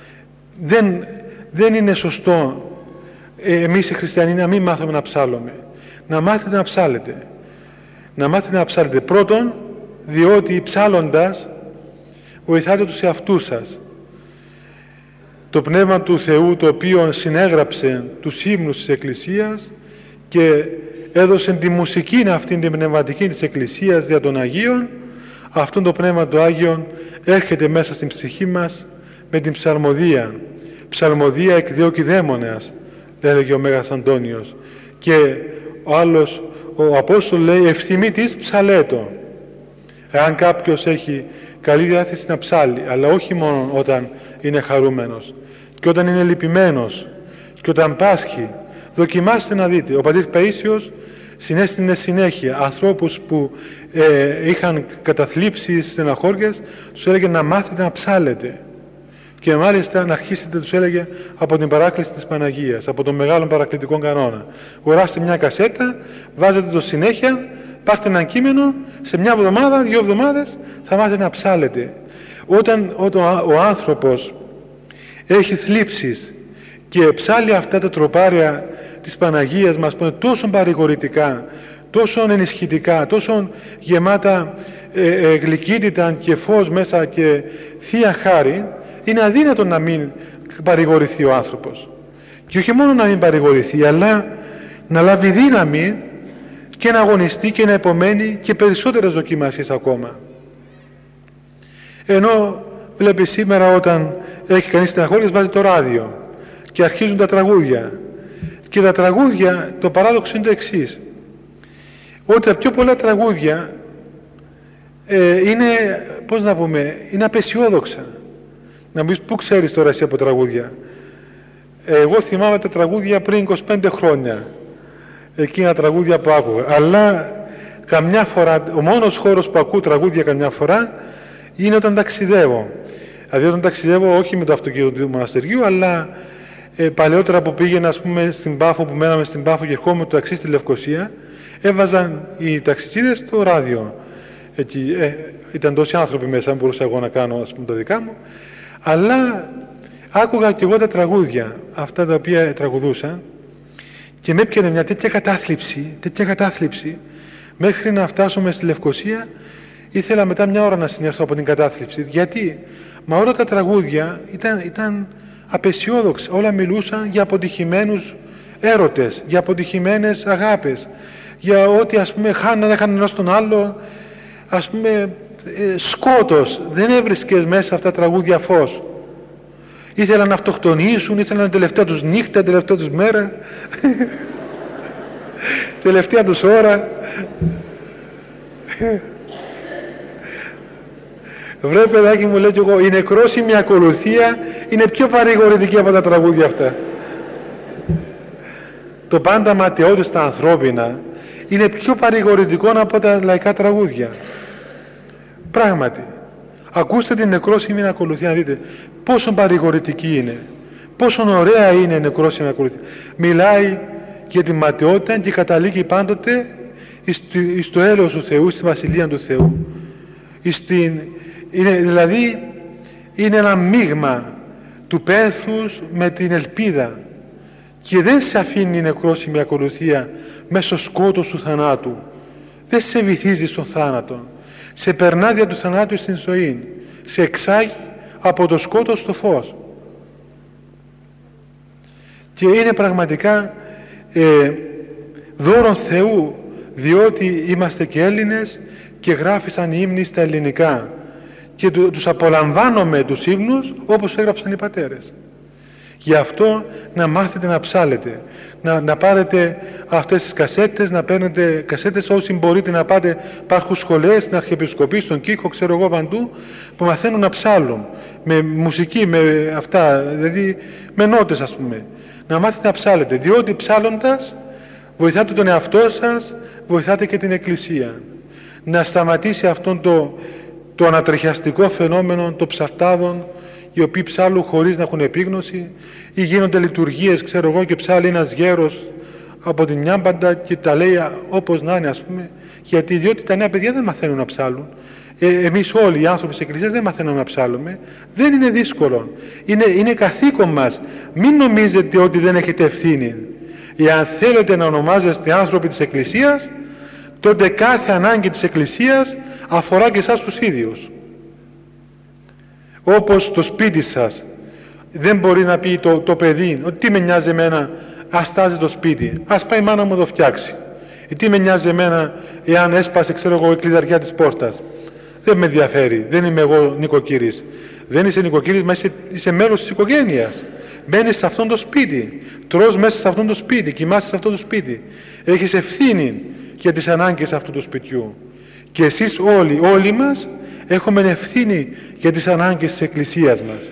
Δεν είναι σωστό εμείς οι χριστιανοί να μην μάθουμε να ψάλλουμε. Να μάθετε να ψάλετε. Να μάθετε να ψάλετε πρώτον, διότι ψάλλοντας βοηθάτε τους εαυτούς σας. Το Πνεύμα του Θεού, το οποίο συνέγραψε τους ύμνους της Εκκλησίας και έδωσε τη μουσική αυτήν την πνευματική της Εκκλησίας δια των Αγίων, αυτόν το Πνεύμα του Άγιον έρχεται μέσα στην ψυχή μας με την ψαλμοδία. Ψαλμοδία εκδιώκει δαίμονας, έλεγε ο Μέγας Αντώνιος. Και ο άλλος, ο Απόστολος λέει, ευθυμή της ψαλέτο. Εάν κάποιος έχει καλή διάθεση να ψάλει, αλλά όχι μόνο όταν είναι χαρούμενος, και όταν είναι λυπημένος, και όταν πάσχει, δοκιμάστε να δείτε. Ο πατήρ Παΐσιος συνέστηνε συνέχεια ανθρώπους που είχαν καταθλίψεις, στεναχώριες, τους έλεγε να μάθετε να ψάλετε. Και μάλιστα να αρχίσετε, τους έλεγε, από την παράκληση της Παναγίας, από τον μεγάλο παρακλητικό κανόνα. Αγοράστε μια κασέτα, βάζετε το συνέχεια, πάρτε ένα κείμενο, σε μια εβδομάδα, 2 εβδομάδες θα μάθετε να ψάλετε. Όταν ο άνθρωπος έχει θλίψεις και ψάλει αυτά τα τροπάρια της Παναγίας μας που είναι τόσο παρηγορητικά, τόσο ενισχυτικά, τόσο γεμάτα γλυκύτητα και φως μέσα και θεία χάρη, είναι αδύνατο να μην παρηγορηθεί ο άνθρωπος. Και όχι μόνο να μην παρηγορηθεί, αλλά να λάβει δύναμη και να αγωνιστεί και να επομένει και περισσότερες δοκιμασίες ακόμα. Ενώ βλέπει σήμερα όταν έχει κανείς στεναχώριες, βάζει το ράδιο και αρχίζουν τα τραγούδια. Και τα τραγούδια, το παράδοξο είναι το εξής, ότι τα πιο πολλά τραγούδια είναι, πώς να πούμε, είναι απεσιόδοξα. Να μου πεις, πού ξέρεις τώρα εσύ από τραγούδια? Εγώ θυμάμαι τα τραγούδια πριν 25 χρόνια, εκείνα τραγούδια που άκουγα, αλλά καμιά φορά, ο μόνος χώρος που ακούω τραγούδια καμιά φορά είναι όταν ταξιδεύω. Δηλαδή όταν ταξιδεύω όχι με το αυτοκίνητο του μοναστεριού, αλλά παλαιότερα που πήγαινα, ας πούμε, στην Πάφο, που μέναμε στην Πάφο και ερχόμουν το ταξί στη Λευκοσία, έβαζαν οι ταξιτζίδες το ράδιο. Εκεί, ήταν τόσοι άνθρωποι μέσα, μπορούσα εγώ να κάνω, ας πούμε, τα δικά μου, αλλά άκουγα και εγώ τα τραγούδια, αυτά τα οποία τραγουδούσαν, και με έπιανε μια τέτοια κατάθλιψη, μέχρι να φτάσουμε στη Λευκοσία. Ήθελα μετά μια ώρα να συνέρθω από την κατάθλιψη. Γιατί? Μα όλα τα τραγούδια ήταν απεσιόδοξα. Όλα μιλούσαν για αποτυχημένους έρωτες, για αποτυχημένες αγάπες, για ότι, ας πούμε, έχανε ένας τον άλλο, ας πούμε, σκότος. Δεν έβρισκες μέσα αυτά τα τραγούδια φως. Ήθελαν να αυτοκτονήσουν, ήθελαν τελευταία τους νύχτα, τελευταία τους μέρα, τελευταία τους ώρα. Βρε παιδάκι μου, λέω κι εγώ, η νεκρόσιμη ακολουθία είναι πιο παρηγορητική από τα τραγούδια αυτά. Το πάντα ματαιώδη στα ανθρώπινα είναι πιο παρηγορητικό από τα λαϊκά τραγούδια. Πράγματι. Ακούστε την νεκρόσιμη ακολουθία, να δείτε πόσο παρηγορητική είναι, πόσο ωραία είναι η νεκρόσιμη ακολουθία. Μιλάει για τη ματαιότητα και καταλήγει πάντοτε στο έλεος του Θεού, στη Βασιλεία του Θεού. Δηλαδή είναι ένα μείγμα του πένθους με την ελπίδα, και δεν σε αφήνει η νεκρόσιμη ακολουθία μέσω σκότους του θανάτου. Δεν σε βυθίζει στον θάνατο, σε περνά δια του θανάτου στην ζωή, σε εξάγει από το σκότος στο φως. Και είναι πραγματικά δώρον Θεού, διότι είμαστε και Έλληνες και γράφησαν οι ύμνοι στα ελληνικά και τους απολαμβάνουμε τους ύμνους όπως έγραψαν οι πατέρες. Γι' αυτό να μάθετε να ψάλετε, να πάρετε αυτές τις κασέτες, να παίρνετε κασέτες όσοι μπορείτε να πάτε. Υπάρχουν σχολές στην Αρχιεπισκοπή, στον Κήκο, ξέρω εγώ, παντού, που μαθαίνουν να ψάλουν με μουσική, με αυτά, δηλαδή με νότες, ας πούμε. Να μάθετε να ψάλετε, διότι ψάλλοντας βοηθάτε τον εαυτό σας, βοηθάτε και την Εκκλησία. Να σταματήσει αυτόν το ανατριχιαστικό φαινόμενο των ψαρτάδων, οι οποίοι ψάλουν χωρίς να έχουν επίγνωση, ή γίνονται λειτουργίες, ξέρω εγώ, και ψάλει ένας γέρος από την μια μπάντα και τα λέει όπως να είναι, ας πούμε, διότι τα νέα παιδιά δεν μαθαίνουν να ψάλουν. Εμείς όλοι οι άνθρωποι της Εκκλησίας δεν μαθαίνουν να ψάλουμε. Δεν είναι δύσκολο. Είναι καθήκον μας. Μην νομίζετε ότι δεν έχετε ευθύνη. Εάν θέλετε να ονομάζεστε άνθρωποι της Εκκλησίας, τότε κάθε ανάγκη της Εκκλησίας αφορά και εσάς τους ίδιους. Όπως το σπίτι σας δεν μπορεί να πει το παιδί ότι τι με νοιάζει εμένα, ας τάζει το σπίτι, ας πάει η μάνα μου το φτιάξει. Τι με νοιάζει εμένα εάν έσπασε, ξέρω εγώ, η κλειδαριά της πόρτας. Δεν με ενδιαφέρει, δεν είμαι εγώ νοικοκύρης. Δεν είσαι νοικοκύρης, μα είσαι μέλος της οικογένειας. Μπαίνεις σε αυτόν το σπίτι, τρως μέσα σε αυτόν το σπίτι, κοιμάσαι σε αυτό το σπίτι. Έχεις ευθύνη για τις ανάγκες αυτού του σπιτιού. Και εσείς όλοι μας έχουμε ευθύνη για τις ανάγκες της Εκκλησίας μας.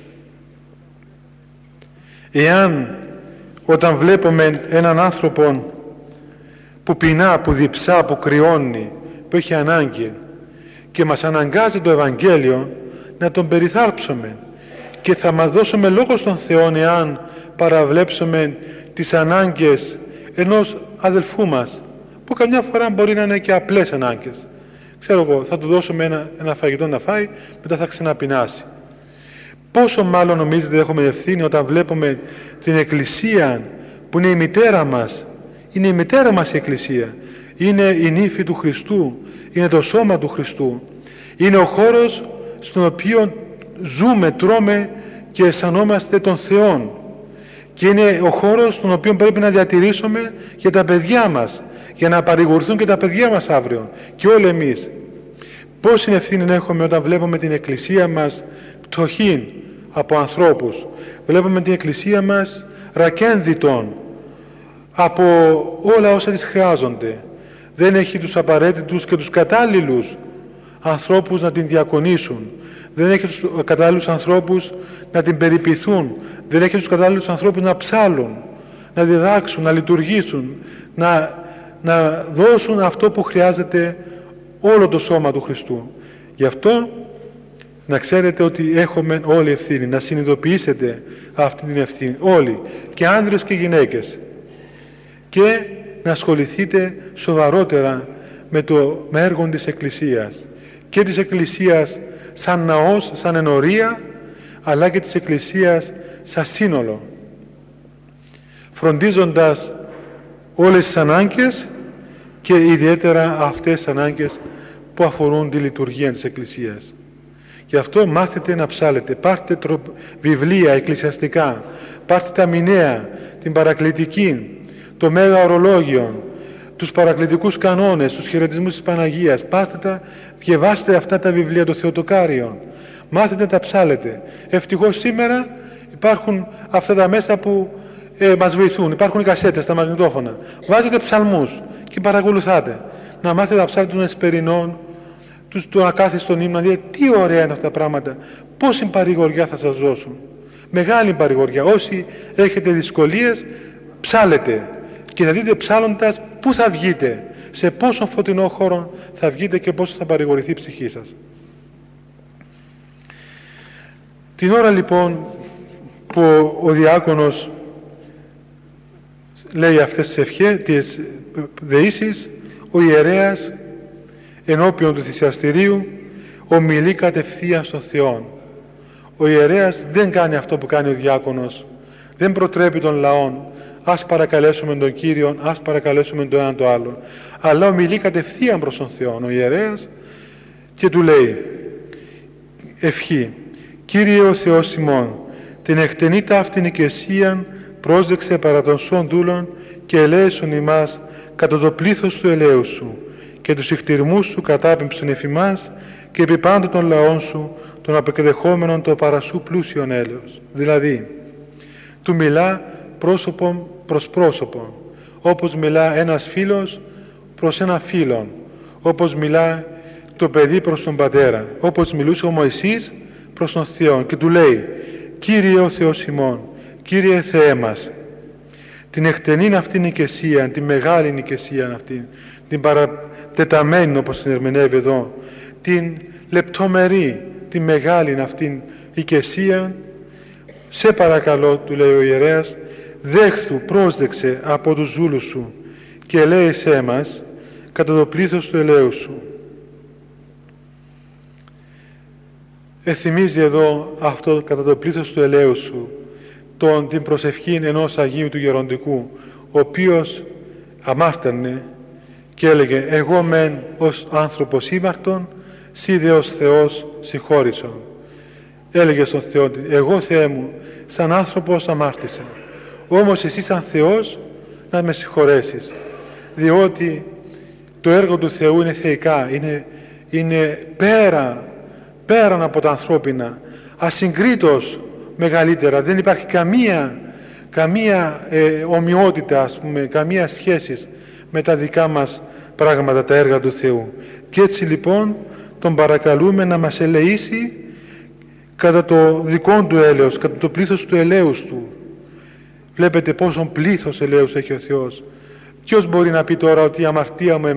Εάν όταν βλέπουμε έναν άνθρωπο που πεινά, που διψά, που κρυώνει, που έχει ανάγκη και μας αναγκάζει το Ευαγγέλιο, να τον περιθάλψουμε και θα μας δώσουμε λόγο στον Θεό εάν παραβλέψουμε τις ανάγκες ενός αδελφού μας, που καμιά φορά μπορεί να είναι και απλές ανάγκες. Ξέρω εγώ, θα του δώσουμε ένα φαγητό να φάει, μετά θα ξαναπεινάσει. Πόσο μάλλον νομίζετε έχουμε ευθύνη όταν βλέπουμε την Εκκλησία που είναι η μητέρα μας. Είναι η μητέρα μας η Εκκλησία. Είναι η νύφη του Χριστού. Είναι το σώμα του Χριστού. Είναι ο χώρος στον οποίο ζούμε, τρώμε και αισθανόμαστε τον Θεόν. Και είναι ο χώρος στον οποίο πρέπει να διατηρήσουμε για τα παιδιά μας, για να παρηγορηθούν και τα παιδιά μας αύριο και όλοι εμείς. Πόση ευθύνη έχουμε όταν βλέπουμε την Εκκλησία μας πτωχή από ανθρώπους, βλέπουμε την Εκκλησία μας ρακένδυτον από όλα όσα της χρειάζονται, δεν έχει τους απαραίτητους και τους κατάλληλους ανθρώπους να την διακονήσουν, δεν έχει τους κατάλληλους ανθρώπους να την περιποιηθούν, δεν έχει τους κατάλληλους ανθρώπους να ψάλουν, να διδάξουν, να λειτουργήσουν, να δώσουν αυτό που χρειάζεται όλο το σώμα του Χριστού. Γι' αυτό να ξέρετε ότι έχουμε όλοι ευθύνη, να συνειδητοποιήσετε αυτή την ευθύνη όλοι, και άνδρες και γυναίκες, και να ασχοληθείτε σοβαρότερα με το έργο της Εκκλησίας, και της Εκκλησίας σαν ναός, σαν ενορία, αλλά και της Εκκλησίας σαν σύνολο, φροντίζοντας όλες τις ανάγκες και ιδιαίτερα αυτές τις ανάγκες που αφορούν τη λειτουργία της Εκκλησίας. Γι' αυτό μάθετε να ψάλετε, πάρτε βιβλία εκκλησιαστικά, πάρτε τα μηνέα, την παρακλητική, το Μέγα Ορολόγιο, τους παρακλητικούς κανόνες, τους χαιρετισμούς της Παναγίας, πάρτε τα, διαβάστε αυτά τα βιβλία των Θεοτοκάριων, μάθετε να τα ψάλετε. Ευτυχώς σήμερα υπάρχουν αυτά τα μέσα που μας βοηθούν, υπάρχουν οι κασέτες, τα μαγνητόφωνα. Βάζετε ψαλμούς και παρακολουθάτε. Να μάθετε να ψάλετε των Εσπερινών, του ακάθιστον ύμνων, δηλαδή τι ωραία είναι αυτά τα πράγματα, πόση παρηγοριά θα σας δώσουν, μεγάλη παρηγοριά. Όσοι έχετε δυσκολίες, ψάλετε και θα δείτε ψάλλοντας πού θα βγείτε, σε πόσο φωτεινό χώρο θα βγείτε και πόσο θα παρηγορηθεί η ψυχή σας. Την ώρα λοιπόν που ο διάκονος λέει αυτές τις ευχές, τις δεήσεις, ο ιερέας ενώπιον του θυσιαστηρίου ομιλεί κατευθείαν στον Θεό. Ο ιερέας δεν κάνει αυτό που κάνει ο διάκονος, δεν προτρέπει τον λαόν, ας παρακαλέσουμε τον Κύριον, ας παρακαλέσουμε το έναν το άλλο, αλλά ομιλεί κατευθείαν προς τον Θεό ο ιερέας και του λέει ευχή: Κύριε ο Θεός ημών, την εκτενή ταύτην οικεσίαν πρόσδεξε παρά των σών δούλων και ελέησον ημάς κατά το πλήθος του ελέους σου, και τους ηχτηρμούς σου κατάπεμψον εφ' ημάς και επί πάντων των λαών σου των απεκδεχόμενων το παρασού πλούσιον έλεος. Δηλαδή, του μιλά πρόσωπον προς πρόσωπον, όπως μιλά ένας φίλος προς ένα φίλον, όπως μιλά το παιδί προς τον πατέρα, όπως μιλούσε ο Μωυσής προς τον Θεό και του λέει: Κύριε ο Θεός ημών, Κύριε Θεέ μας, την εκτενήν αυτήν οικεσία, την μεγάλη οικεσία αυτήν, την παρατεταμένη όπως την ερμηνεύει εδώ, την λεπτομερή, την μεγάλη αυτήν οικεσία, σε παρακαλώ, του λέει ο ιερέας, δέχθου, πρόσδεξε από τους δούλους σου και ελέησέ μας κατά το πλήθος του ελέους σου. Θυμίζει εδώ αυτό κατά το πλήθος του ελέους σου την προσευχή ενός Αγίου του Γεροντικού, ο οποίος αμάρτανε και έλεγε: εγώ μεν ως άνθρωπος ήμαρτον, σύ δε ως Θεός συγχώρησον. Έλεγε στον Θεό: εγώ Θεέ μου σαν άνθρωπος αμάρτησα, όμως εσύ σαν Θεός να με συγχωρέσεις, διότι το έργο του Θεού είναι θεϊκά, είναι πέραν από τα ανθρώπινα, ασυγκρίτως μεγαλύτερα. Δεν υπάρχει καμία ομοιότητα, ας πούμε, καμία σχέση με τα δικά μας πράγματα, τα έργα του Θεού. Και έτσι λοιπόν τον παρακαλούμε να μας ελεήσει κατά το δικό του έλεος, κατά το πλήθος του ελέους του. Βλέπετε πόσο πλήθος ελέους έχει ο Θεός. Ποιος μπορεί να πει τώρα ότι η αμαρτία μου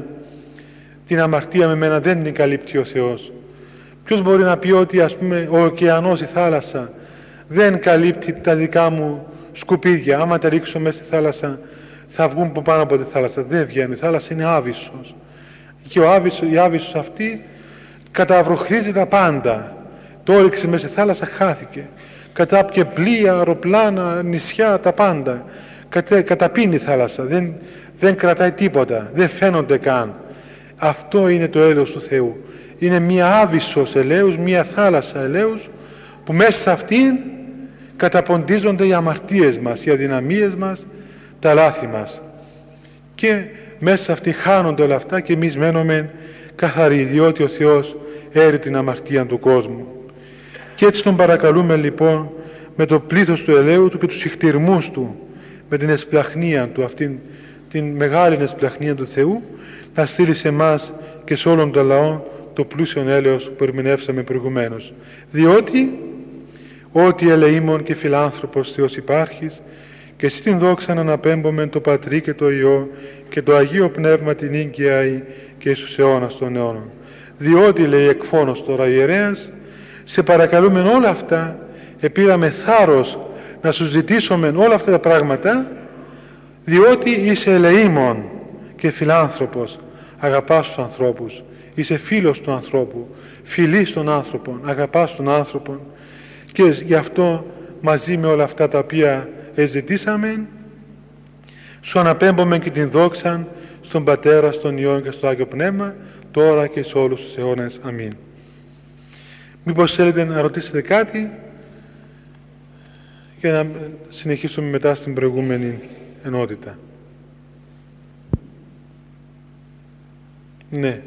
την αμαρτία με εμένα δεν την καλύπτει ο Θεός? Ποιος μπορεί να πει ότι, ας πούμε, ο ωκεανός, η θάλασσα δεν καλύπτει τα δικά μου σκουπίδια? Άμα τα ρίξω μέσα στη θάλασσα θα βγουν από πάνω από τη θάλασσα. Δεν βγαίνουν. Η θάλασσα είναι άβυσσος. Και η άβυσσος αυτή καταβροχθίζει τα πάντα. Το όριξε μέσα στη θάλασσα, χάθηκε. Κατάπιε πλοία, αεροπλάνα, νησιά, τα πάντα. Καταπίνει η θάλασσα. Δεν κρατάει τίποτα. Δεν φαίνονται καν. Αυτό είναι το έλεος του Θεού. Είναι μία άβυσσος ελέους, μία θάλασσα ελέους, που μέσα σε αυτήν καταποντίζονται οι αμαρτίες μας, οι αδυναμίες μας, τα λάθη μας. Και μέσα σε αυτή χάνονται όλα αυτά και εμείς μένουμε καθαροί, διότι ο Θεός έρει την αμαρτία του κόσμου. Και έτσι τον παρακαλούμε λοιπόν με το πλήθος του ελαίου του και τους συχτηρμούς του, με την εσπλαχνία του, αυτήν την μεγάλη εσπλαχνία του Θεού, να στείλει σε εμάς και σε όλον τον λαό το πλούσιον έλεος που ερμηνεύσαμε προηγουμένως. Διότι ότι ελεήμων και φιλάνθρωπος Θεός υπάρχεις, και εσύ την δόξα να αναπέμπομεν το Πατρί και το Υιό και το Αγίο Πνεύμα την ίγκαιαη και εις τους αιώνας των αιώνων. Διότι, λέει εκφώνος τώρα ιερέας, σε παρακαλούμε όλα αυτά, επήραμε θάρρος να σου ζητήσουμε όλα αυτά τα πράγματα, διότι είσαι ελεήμων και φιλάνθρωπος, αγαπάς τους ανθρώπους, είσαι φίλος του ανθρώπου, φιλής των άνθρωπων, αγαπάς τον άνθρωπον, και γι' αυτό μαζί με όλα αυτά τα οποία ζητήσαμε, σου αναπέμπουμε και την δόξα στον Πατέρα, στον Υιό και στο Άγιο Πνεύμα, τώρα και σε όλους τους αιώνες. Αμήν. Μήπως θέλετε να ρωτήσετε κάτι για να συνεχίσουμε μετά στην προηγούμενη ενότητα? Ναι.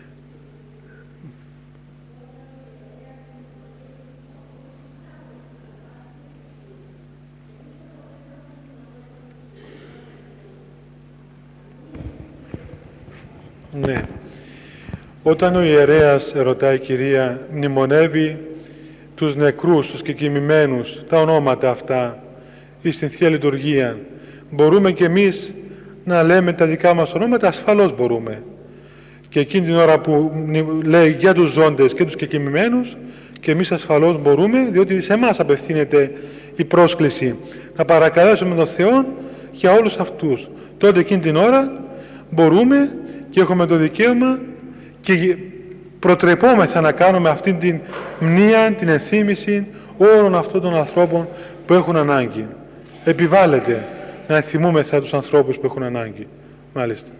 Ναι. Όταν ο ιερέας, ρωτάει η Κυρία, μνημονεύει τους νεκρούς, τους κεκοιμημένους, τα ονόματα αυτά ή στην Θεία Λειτουργία, μπορούμε και εμείς να λέμε τα δικά μας ονόματα? Ασφαλώς μπορούμε. Και εκείνη την ώρα που λέει για τους ζώντες και τους κεκοιμημένους, και εμείς ασφαλώς μπορούμε, διότι σε εμάς απευθύνεται η πρόσκληση να παρακαλέσουμε τον Θεό για όλους αυτούς. Τότε εκείνη την ώρα μπορούμε και έχουμε το δικαίωμα και προτρεπόμεθα να κάνουμε αυτήν την μνήα, την ενθύμηση όλων αυτών των ανθρώπων που έχουν ανάγκη. Επιβάλλεται να ενθυμούμεθα τους ανθρώπους που έχουν ανάγκη. Μάλιστα.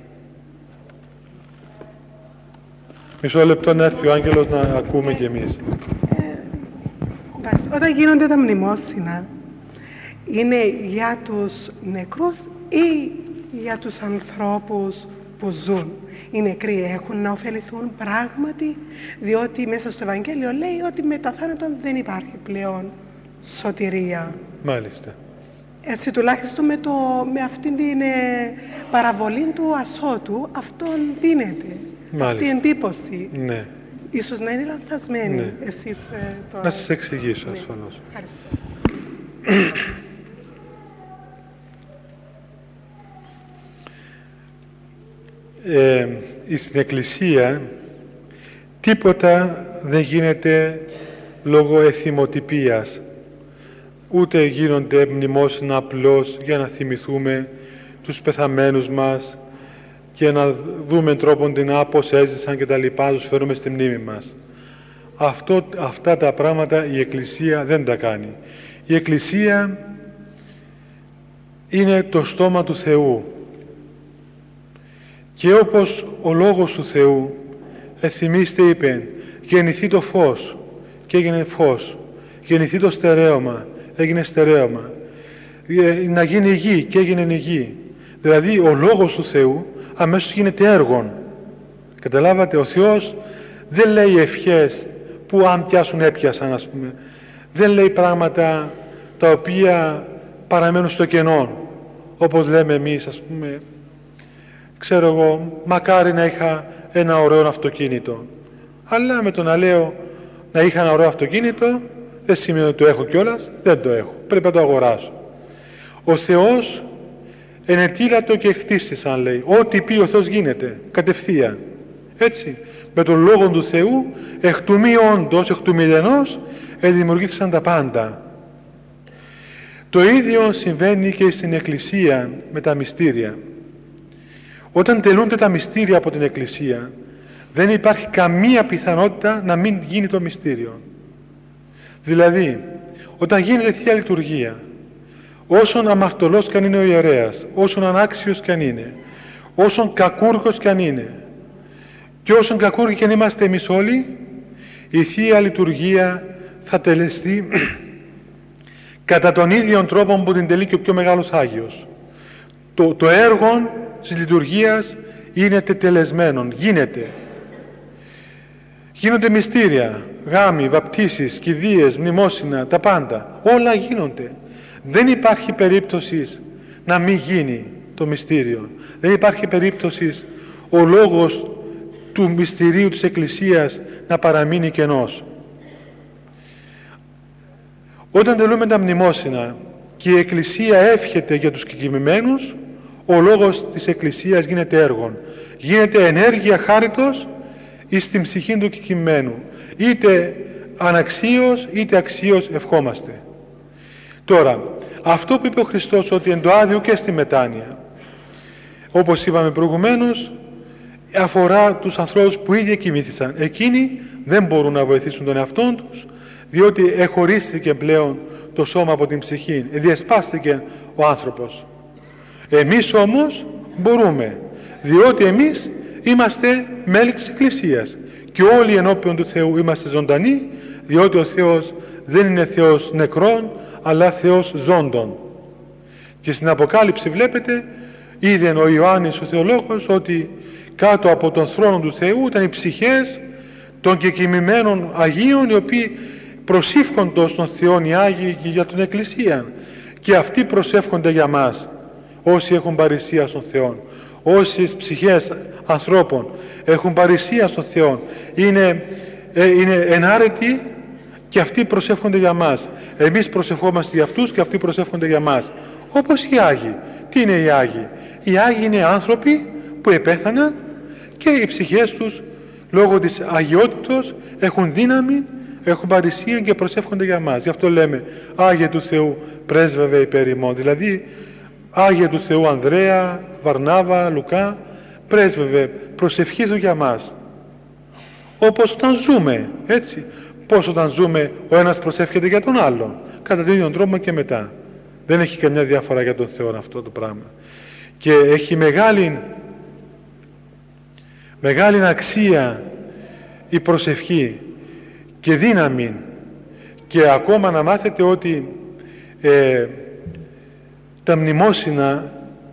Μισό λεπτό να έρθει ο άγγελος να ακούμε κι εμείς. Όταν γίνονται τα μνημόσυνα, είναι για τους νεκρούς ή για τους ανθρώπους που ζουν? Οι νεκροί έχουν να ωφεληθούν πράγματι, διότι μέσα στο Ευαγγέλιο λέει ότι μετά θάνατον δεν υπάρχει πλέον σωτηρία. Μάλιστα. Έτσι τουλάχιστον με αυτήν την παραβολή του ασώτου αυτόν δίνεται. Μάλιστα. Αυτή η εντύπωση. Ναι. Ίσως να είναι λανθασμένη. Ναι. Εσείς τώρα. Να σας εξηγήσω, Ναι. ασφαλώς. Ευχαριστώ. Στην Εκκλησία τίποτα δεν γίνεται λόγω εθιμοτυπίας. Ούτε γίνονται μνημόσυνα απλώς για να θυμηθούμε τους πεθαμένους μας και να δούμε τρόπον την πώς έζησαν και τα λοιπά, τους φέρουμε στη μνήμη μας. Αυτά τα πράγματα η Εκκλησία δεν τα κάνει. Η Εκκλησία είναι το στόμα του Θεού. Και όπως ο Λόγος του Θεού, θυμίστε, είπε, γεννηθεί το φως και έγινε φως, γεννηθεί το στερέωμα, έγινε στερέωμα, να γίνει η γη και έγινε η γη. Δηλαδή ο Λόγος του Θεού αμέσως γίνεται έργον. Καταλάβατε, ο Θεός δεν λέει ευχές που αν πιάσουν έπιασαν, ας πούμε. Δεν λέει πράγματα τα οποία παραμένουν στο κενό, όπως λέμε εμείς, ας πούμε, ξέρω εγώ, μακάρι να είχα ένα ωραίο αυτοκίνητο. Αλλά με το να λέω να είχα ένα ωραίο αυτοκίνητο, δεν σημαίνει ότι το έχω κιόλας, δεν το έχω. Πρέπει να το αγοράσω. Ο Θεός ενετήλατο και χτίστησαν, λέει. Ό,τι πει ο Θεός γίνεται, κατευθείαν. Έτσι, με τον Λόγο του Θεού, εκ του μη όντως, εκ του μηδενός, δημιουργήθησαν τα πάντα. Το ίδιο συμβαίνει και στην Εκκλησία με τα μυστήρια. Όταν τελούνται τα μυστήρια από την Εκκλησία, δεν υπάρχει καμία πιθανότητα να μην γίνει το μυστήριο. Δηλαδή, όταν γίνεται Θεία Λειτουργία, όσον αμαρτωλός κι αν είναι ο ιερέας, όσον ανάξιος κι αν είναι, όσον κακούργος κι αν είναι, και όσον κακούργοι κι αν είμαστε εμείς όλοι, η Θεία Λειτουργία θα τελεστεί κατά τον ίδιο τρόπο που την τελεί και ο πιο μεγάλος Άγιος. Το έργο της λειτουργίας είναι τετελεσμένο, γίνεται. Γίνονται μυστήρια, γάμοι, βαπτίσεις, κηδείες, μνημόσυνα, τα πάντα. Όλα γίνονται. Δεν υπάρχει περίπτωση να μην γίνει το μυστήριο. Δεν υπάρχει περίπτωση ο λόγος του μυστηρίου της Εκκλησίας να παραμείνει κενός. Όταν τελούμε τα μνημόσυνα και η Εκκλησία εύχεται για τους κεκοιμημένους, ο λόγος της Εκκλησίας γίνεται έργον. Γίνεται ενέργεια χάριτος εις στην ψυχή του κεκοιμημένου. Είτε αναξίως είτε αξίως ευχόμαστε. Τώρα, αυτό που είπε ο Χριστός ότι εν το άδειο και στη μετάνοια, όπως είπαμε προηγουμένως, αφορά τους ανθρώπους που ήδη εκοιμήθησαν. Εκείνοι δεν μπορούν να βοηθήσουν τον εαυτόν τους, διότι εχωρίστηκε πλέον το σώμα από την ψυχή, διασπάστηκε ο άνθρωπος. Εμείς όμως μπορούμε, διότι εμείς είμαστε μέλη της Εκκλησίας και όλοι ενώπιον του Θεού είμαστε ζωντανοί, διότι ο Θεός δεν είναι Θεός νεκρών, αλλά Θεός ζώντων. Και στην Αποκάλυψη βλέπετε, είδε ο Ιωάννης ο θεολόγος ότι κάτω από τον θρόνο του Θεού ήταν οι ψυχές των κεκοιμημένων Αγίων, οι οποίοι προσεύχοντος των Θεών οι Άγιοι και για την Εκκλησία. Και αυτοί προσεύχονται για μας, όσοι έχουν παρησία στον Θεό. Όσες ψυχές ανθρώπων έχουν παρησία στον Θεό, είναι ενάρετοι και αυτοί προσεύχονται για μας. Εμείς προσευχόμαστε για αυτούς και αυτοί προσεύχονται για μας. Όπως οι Άγιοι. Τι είναι οι Άγιοι? Οι Άγιοι είναι άνθρωποι που επέθαναν και οι ψυχές τους λόγω της αγιότητος έχουν δύναμη, έχουν παρησία και προσεύχονται για μας. Γι' αυτό λέμε Άγιε του Θεού πρέσβευε υπέρ ημών. Δηλαδή Άγιε του Θεού Ανδρέα, Βαρνάβα, Λουκά, πρέσβευε, προσευχίζουν για μας. Όπως όταν ζούμε, έτσι. Πώς όταν ζούμε ο ένας προσεύχεται για τον άλλον. Κατά τον ίδιο τρόπο και μετά. Δεν έχει καμιά διαφορά για τον Θεό αυτό το πράγμα. Και έχει μεγάλη αξία η προσευχή και δύναμη. Και ακόμα να μάθετε ότι τα μνημόσυνα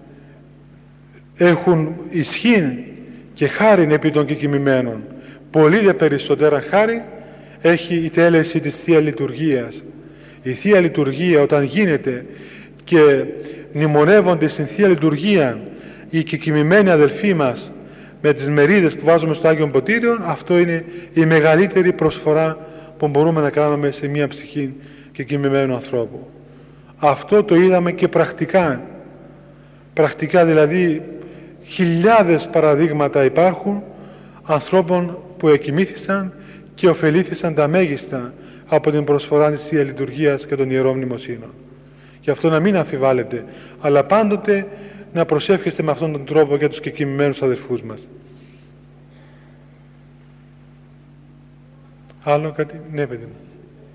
έχουν ισχύ και χάριν επί των κεκοιμημένων. Πολύ δε περισσότερα χάρη έχει η τέλεση της Θεία Λειτουργίας. Η Θεία Λειτουργία όταν γίνεται και μνημονεύονται στην Θεία Λειτουργία οι κεκοιμημένοι αδελφοί μας με τις μερίδες που βάζουμε στο Άγιον Ποτήριο, αυτό είναι η μεγαλύτερη προσφορά που μπορούμε να κάνουμε σε μια ψυχή κεκοιμημένου ανθρώπου. Αυτό το είδαμε και πρακτικά. Πρακτικά δηλαδή χιλιάδες παραδείγματα υπάρχουν ανθρώπων που εκοιμήθησαν και ωφελήθησαν τα μέγιστα από την προσφορά της Θείας Λειτουργίας και των Ιερών Μνημοσύνων. Γι' αυτό να μην αμφιβάλλετε, αλλά πάντοτε να προσεύχεστε με αυτόν τον τρόπο για τους κεκοιμημένους αδελφούς μας. Άλλο κάτι? Ναι, παιδί μου.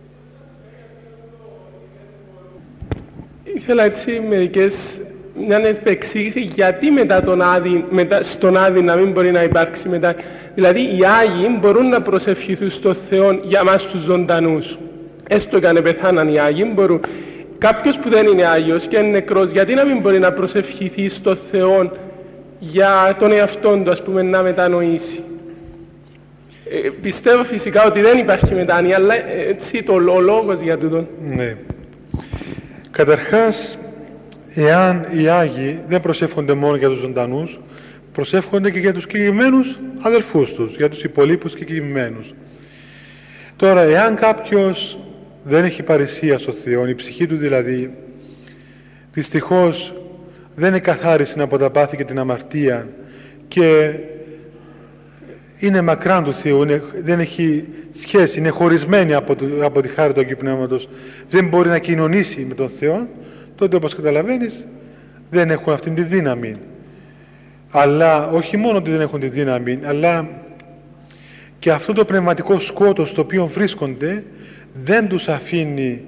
Ήθελα έτσι μια επεξήγηση γιατί μετά στον Άδη να μην μπορεί να υπάρξει μετά. Δηλαδή οι Άγιοι μπορούν να προσευχηθούν στο Θεό για μας τους ζωντανούς. Έστω και αν πεθάναν οι Άγιοι μπορούν. Κάποιος που δεν είναι Άγιος και είναι νεκρός, γιατί να μην μπορεί να προσευχηθεί στο Θεό για τον εαυτόν του, ας πούμε, να μετανοήσει. Πιστεύω φυσικά ότι δεν υπάρχει μετάνοια, αλλά έτσι ο λόγος για τούτο. Ναι. Καταρχάς, εάν οι Άγιοι δεν προσεύχονται μόνο για τους ζωντανούς, προσεύχονται και για τους κεκοιμημένους αδελφούς τους, για τους υπολείπους κεκοιμημένους. Τώρα, εάν κάποιος δεν έχει παρησία στο Θεό, η ψυχή του δηλαδή, δυστυχώς δεν είναι καθάριση από τα πάθη και την αμαρτία και είναι μακράν του Θεού, δεν έχει σχέση, είναι χωρισμένη από τη χάρη του Αγίου Πνεύματος, δεν μπορεί να κοινωνήσει με τον Θεό, τότε όπως καταλαβαίνεις δεν έχουν αυτή τη δύναμη. Αλλά όχι μόνο ότι δεν έχουν τη δύναμη, αλλά και αυτό το πνευματικό σκότος στο οποίο βρίσκονται δεν τους αφήνει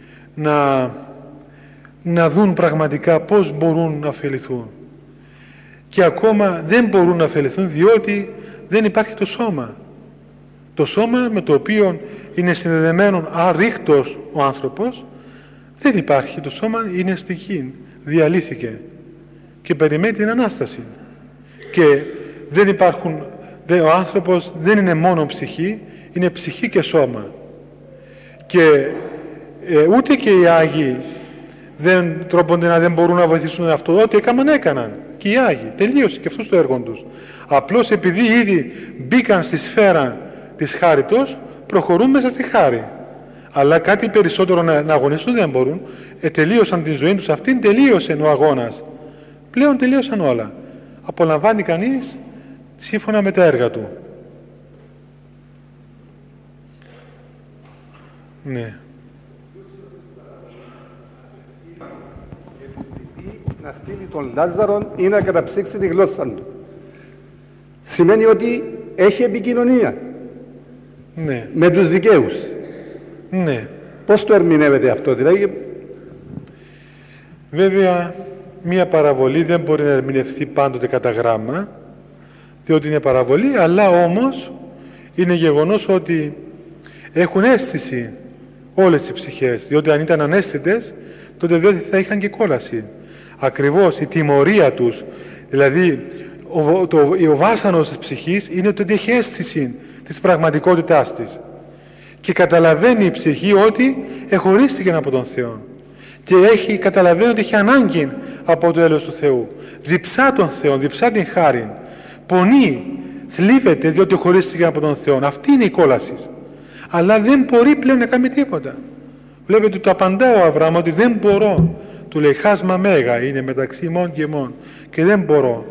να δουν πραγματικά πώς μπορούν να ωφεληθούν. Και ακόμα δεν μπορούν να ωφεληθούν διότι δεν υπάρχει το σώμα. Το σώμα με το οποίο είναι συνδεδεμένο αρρήχτος ο άνθρωπος δεν υπάρχει. Το σώμα είναι στη γη, διαλύθηκε και περιμένει την Ανάσταση. Και δεν υπάρχουν, ο άνθρωπος δεν είναι μόνο ψυχή, είναι ψυχή και σώμα. Και ούτε και οι Άγιοι δεν τρόπονται να δεν μπορούν να βοηθήσουν αυτό. Ό,τι έκαναν και οι Άγιοι. Τελείωσε και αυτούς το έργο τους. Απλώς επειδή ήδη μπήκαν στη σφαίρα της χάριτος, προχωρούν μέσα στη χάρη. Αλλά κάτι περισσότερο να αγωνιστούν δεν μπορούν. Τελείωσαν τη ζωή τους αυτήν, τελείωσε ο αγώνας. Πλέον τελείωσαν όλα. Απολαμβάνει κανείς σύμφωνα με τα έργα του. Ναι. Να στείλει τον Λάζαρο ή να καταψύξει τη γλώσσα του. Σημαίνει ότι έχει επικοινωνία. Ναι. Με τους δικαίους. Ναι. Πώς το ερμηνεύεται αυτό, δηλαδή? Βέβαια, μία παραβολή δεν μπορεί να ερμηνευτεί πάντοτε κατά γράμμα, διότι είναι παραβολή, αλλά όμως είναι γεγονός ότι έχουν αίσθηση όλες οι ψυχές, διότι αν ήταν αναίσθητες, τότε δεν θα είχαν και κόλαση. Ακριβώς η τιμωρία τους, δηλαδή ο βάσανος της ψυχής είναι ότι έχει αίσθηση της πραγματικότητάς της και καταλαβαίνει η ψυχή ότι εχωρίστηκε από τον Θεό και καταλαβαίνει ότι έχει ανάγκη από το έλεος του Θεού, διψά τον Θεό, διψά την χάρη, πονεί, θλίβεται διότι χωρίστηκε από τον Θεό. Αυτή είναι η κόλαση, αλλά δεν μπορεί πλέον να κάνει τίποτα. Βλέπετε, του απαντά ο Αβραάμ ότι δεν μπορώ. Του λέει, χάσμα μέγα είναι μεταξύ ημών και ημών και δεν μπορώ.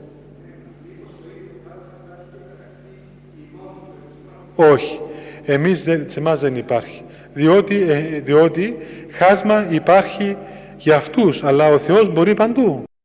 Όχι, σε εμάς δεν υπάρχει, διότι χάσμα υπάρχει για αυτούς, αλλά ο Θεός μπορεί παντού.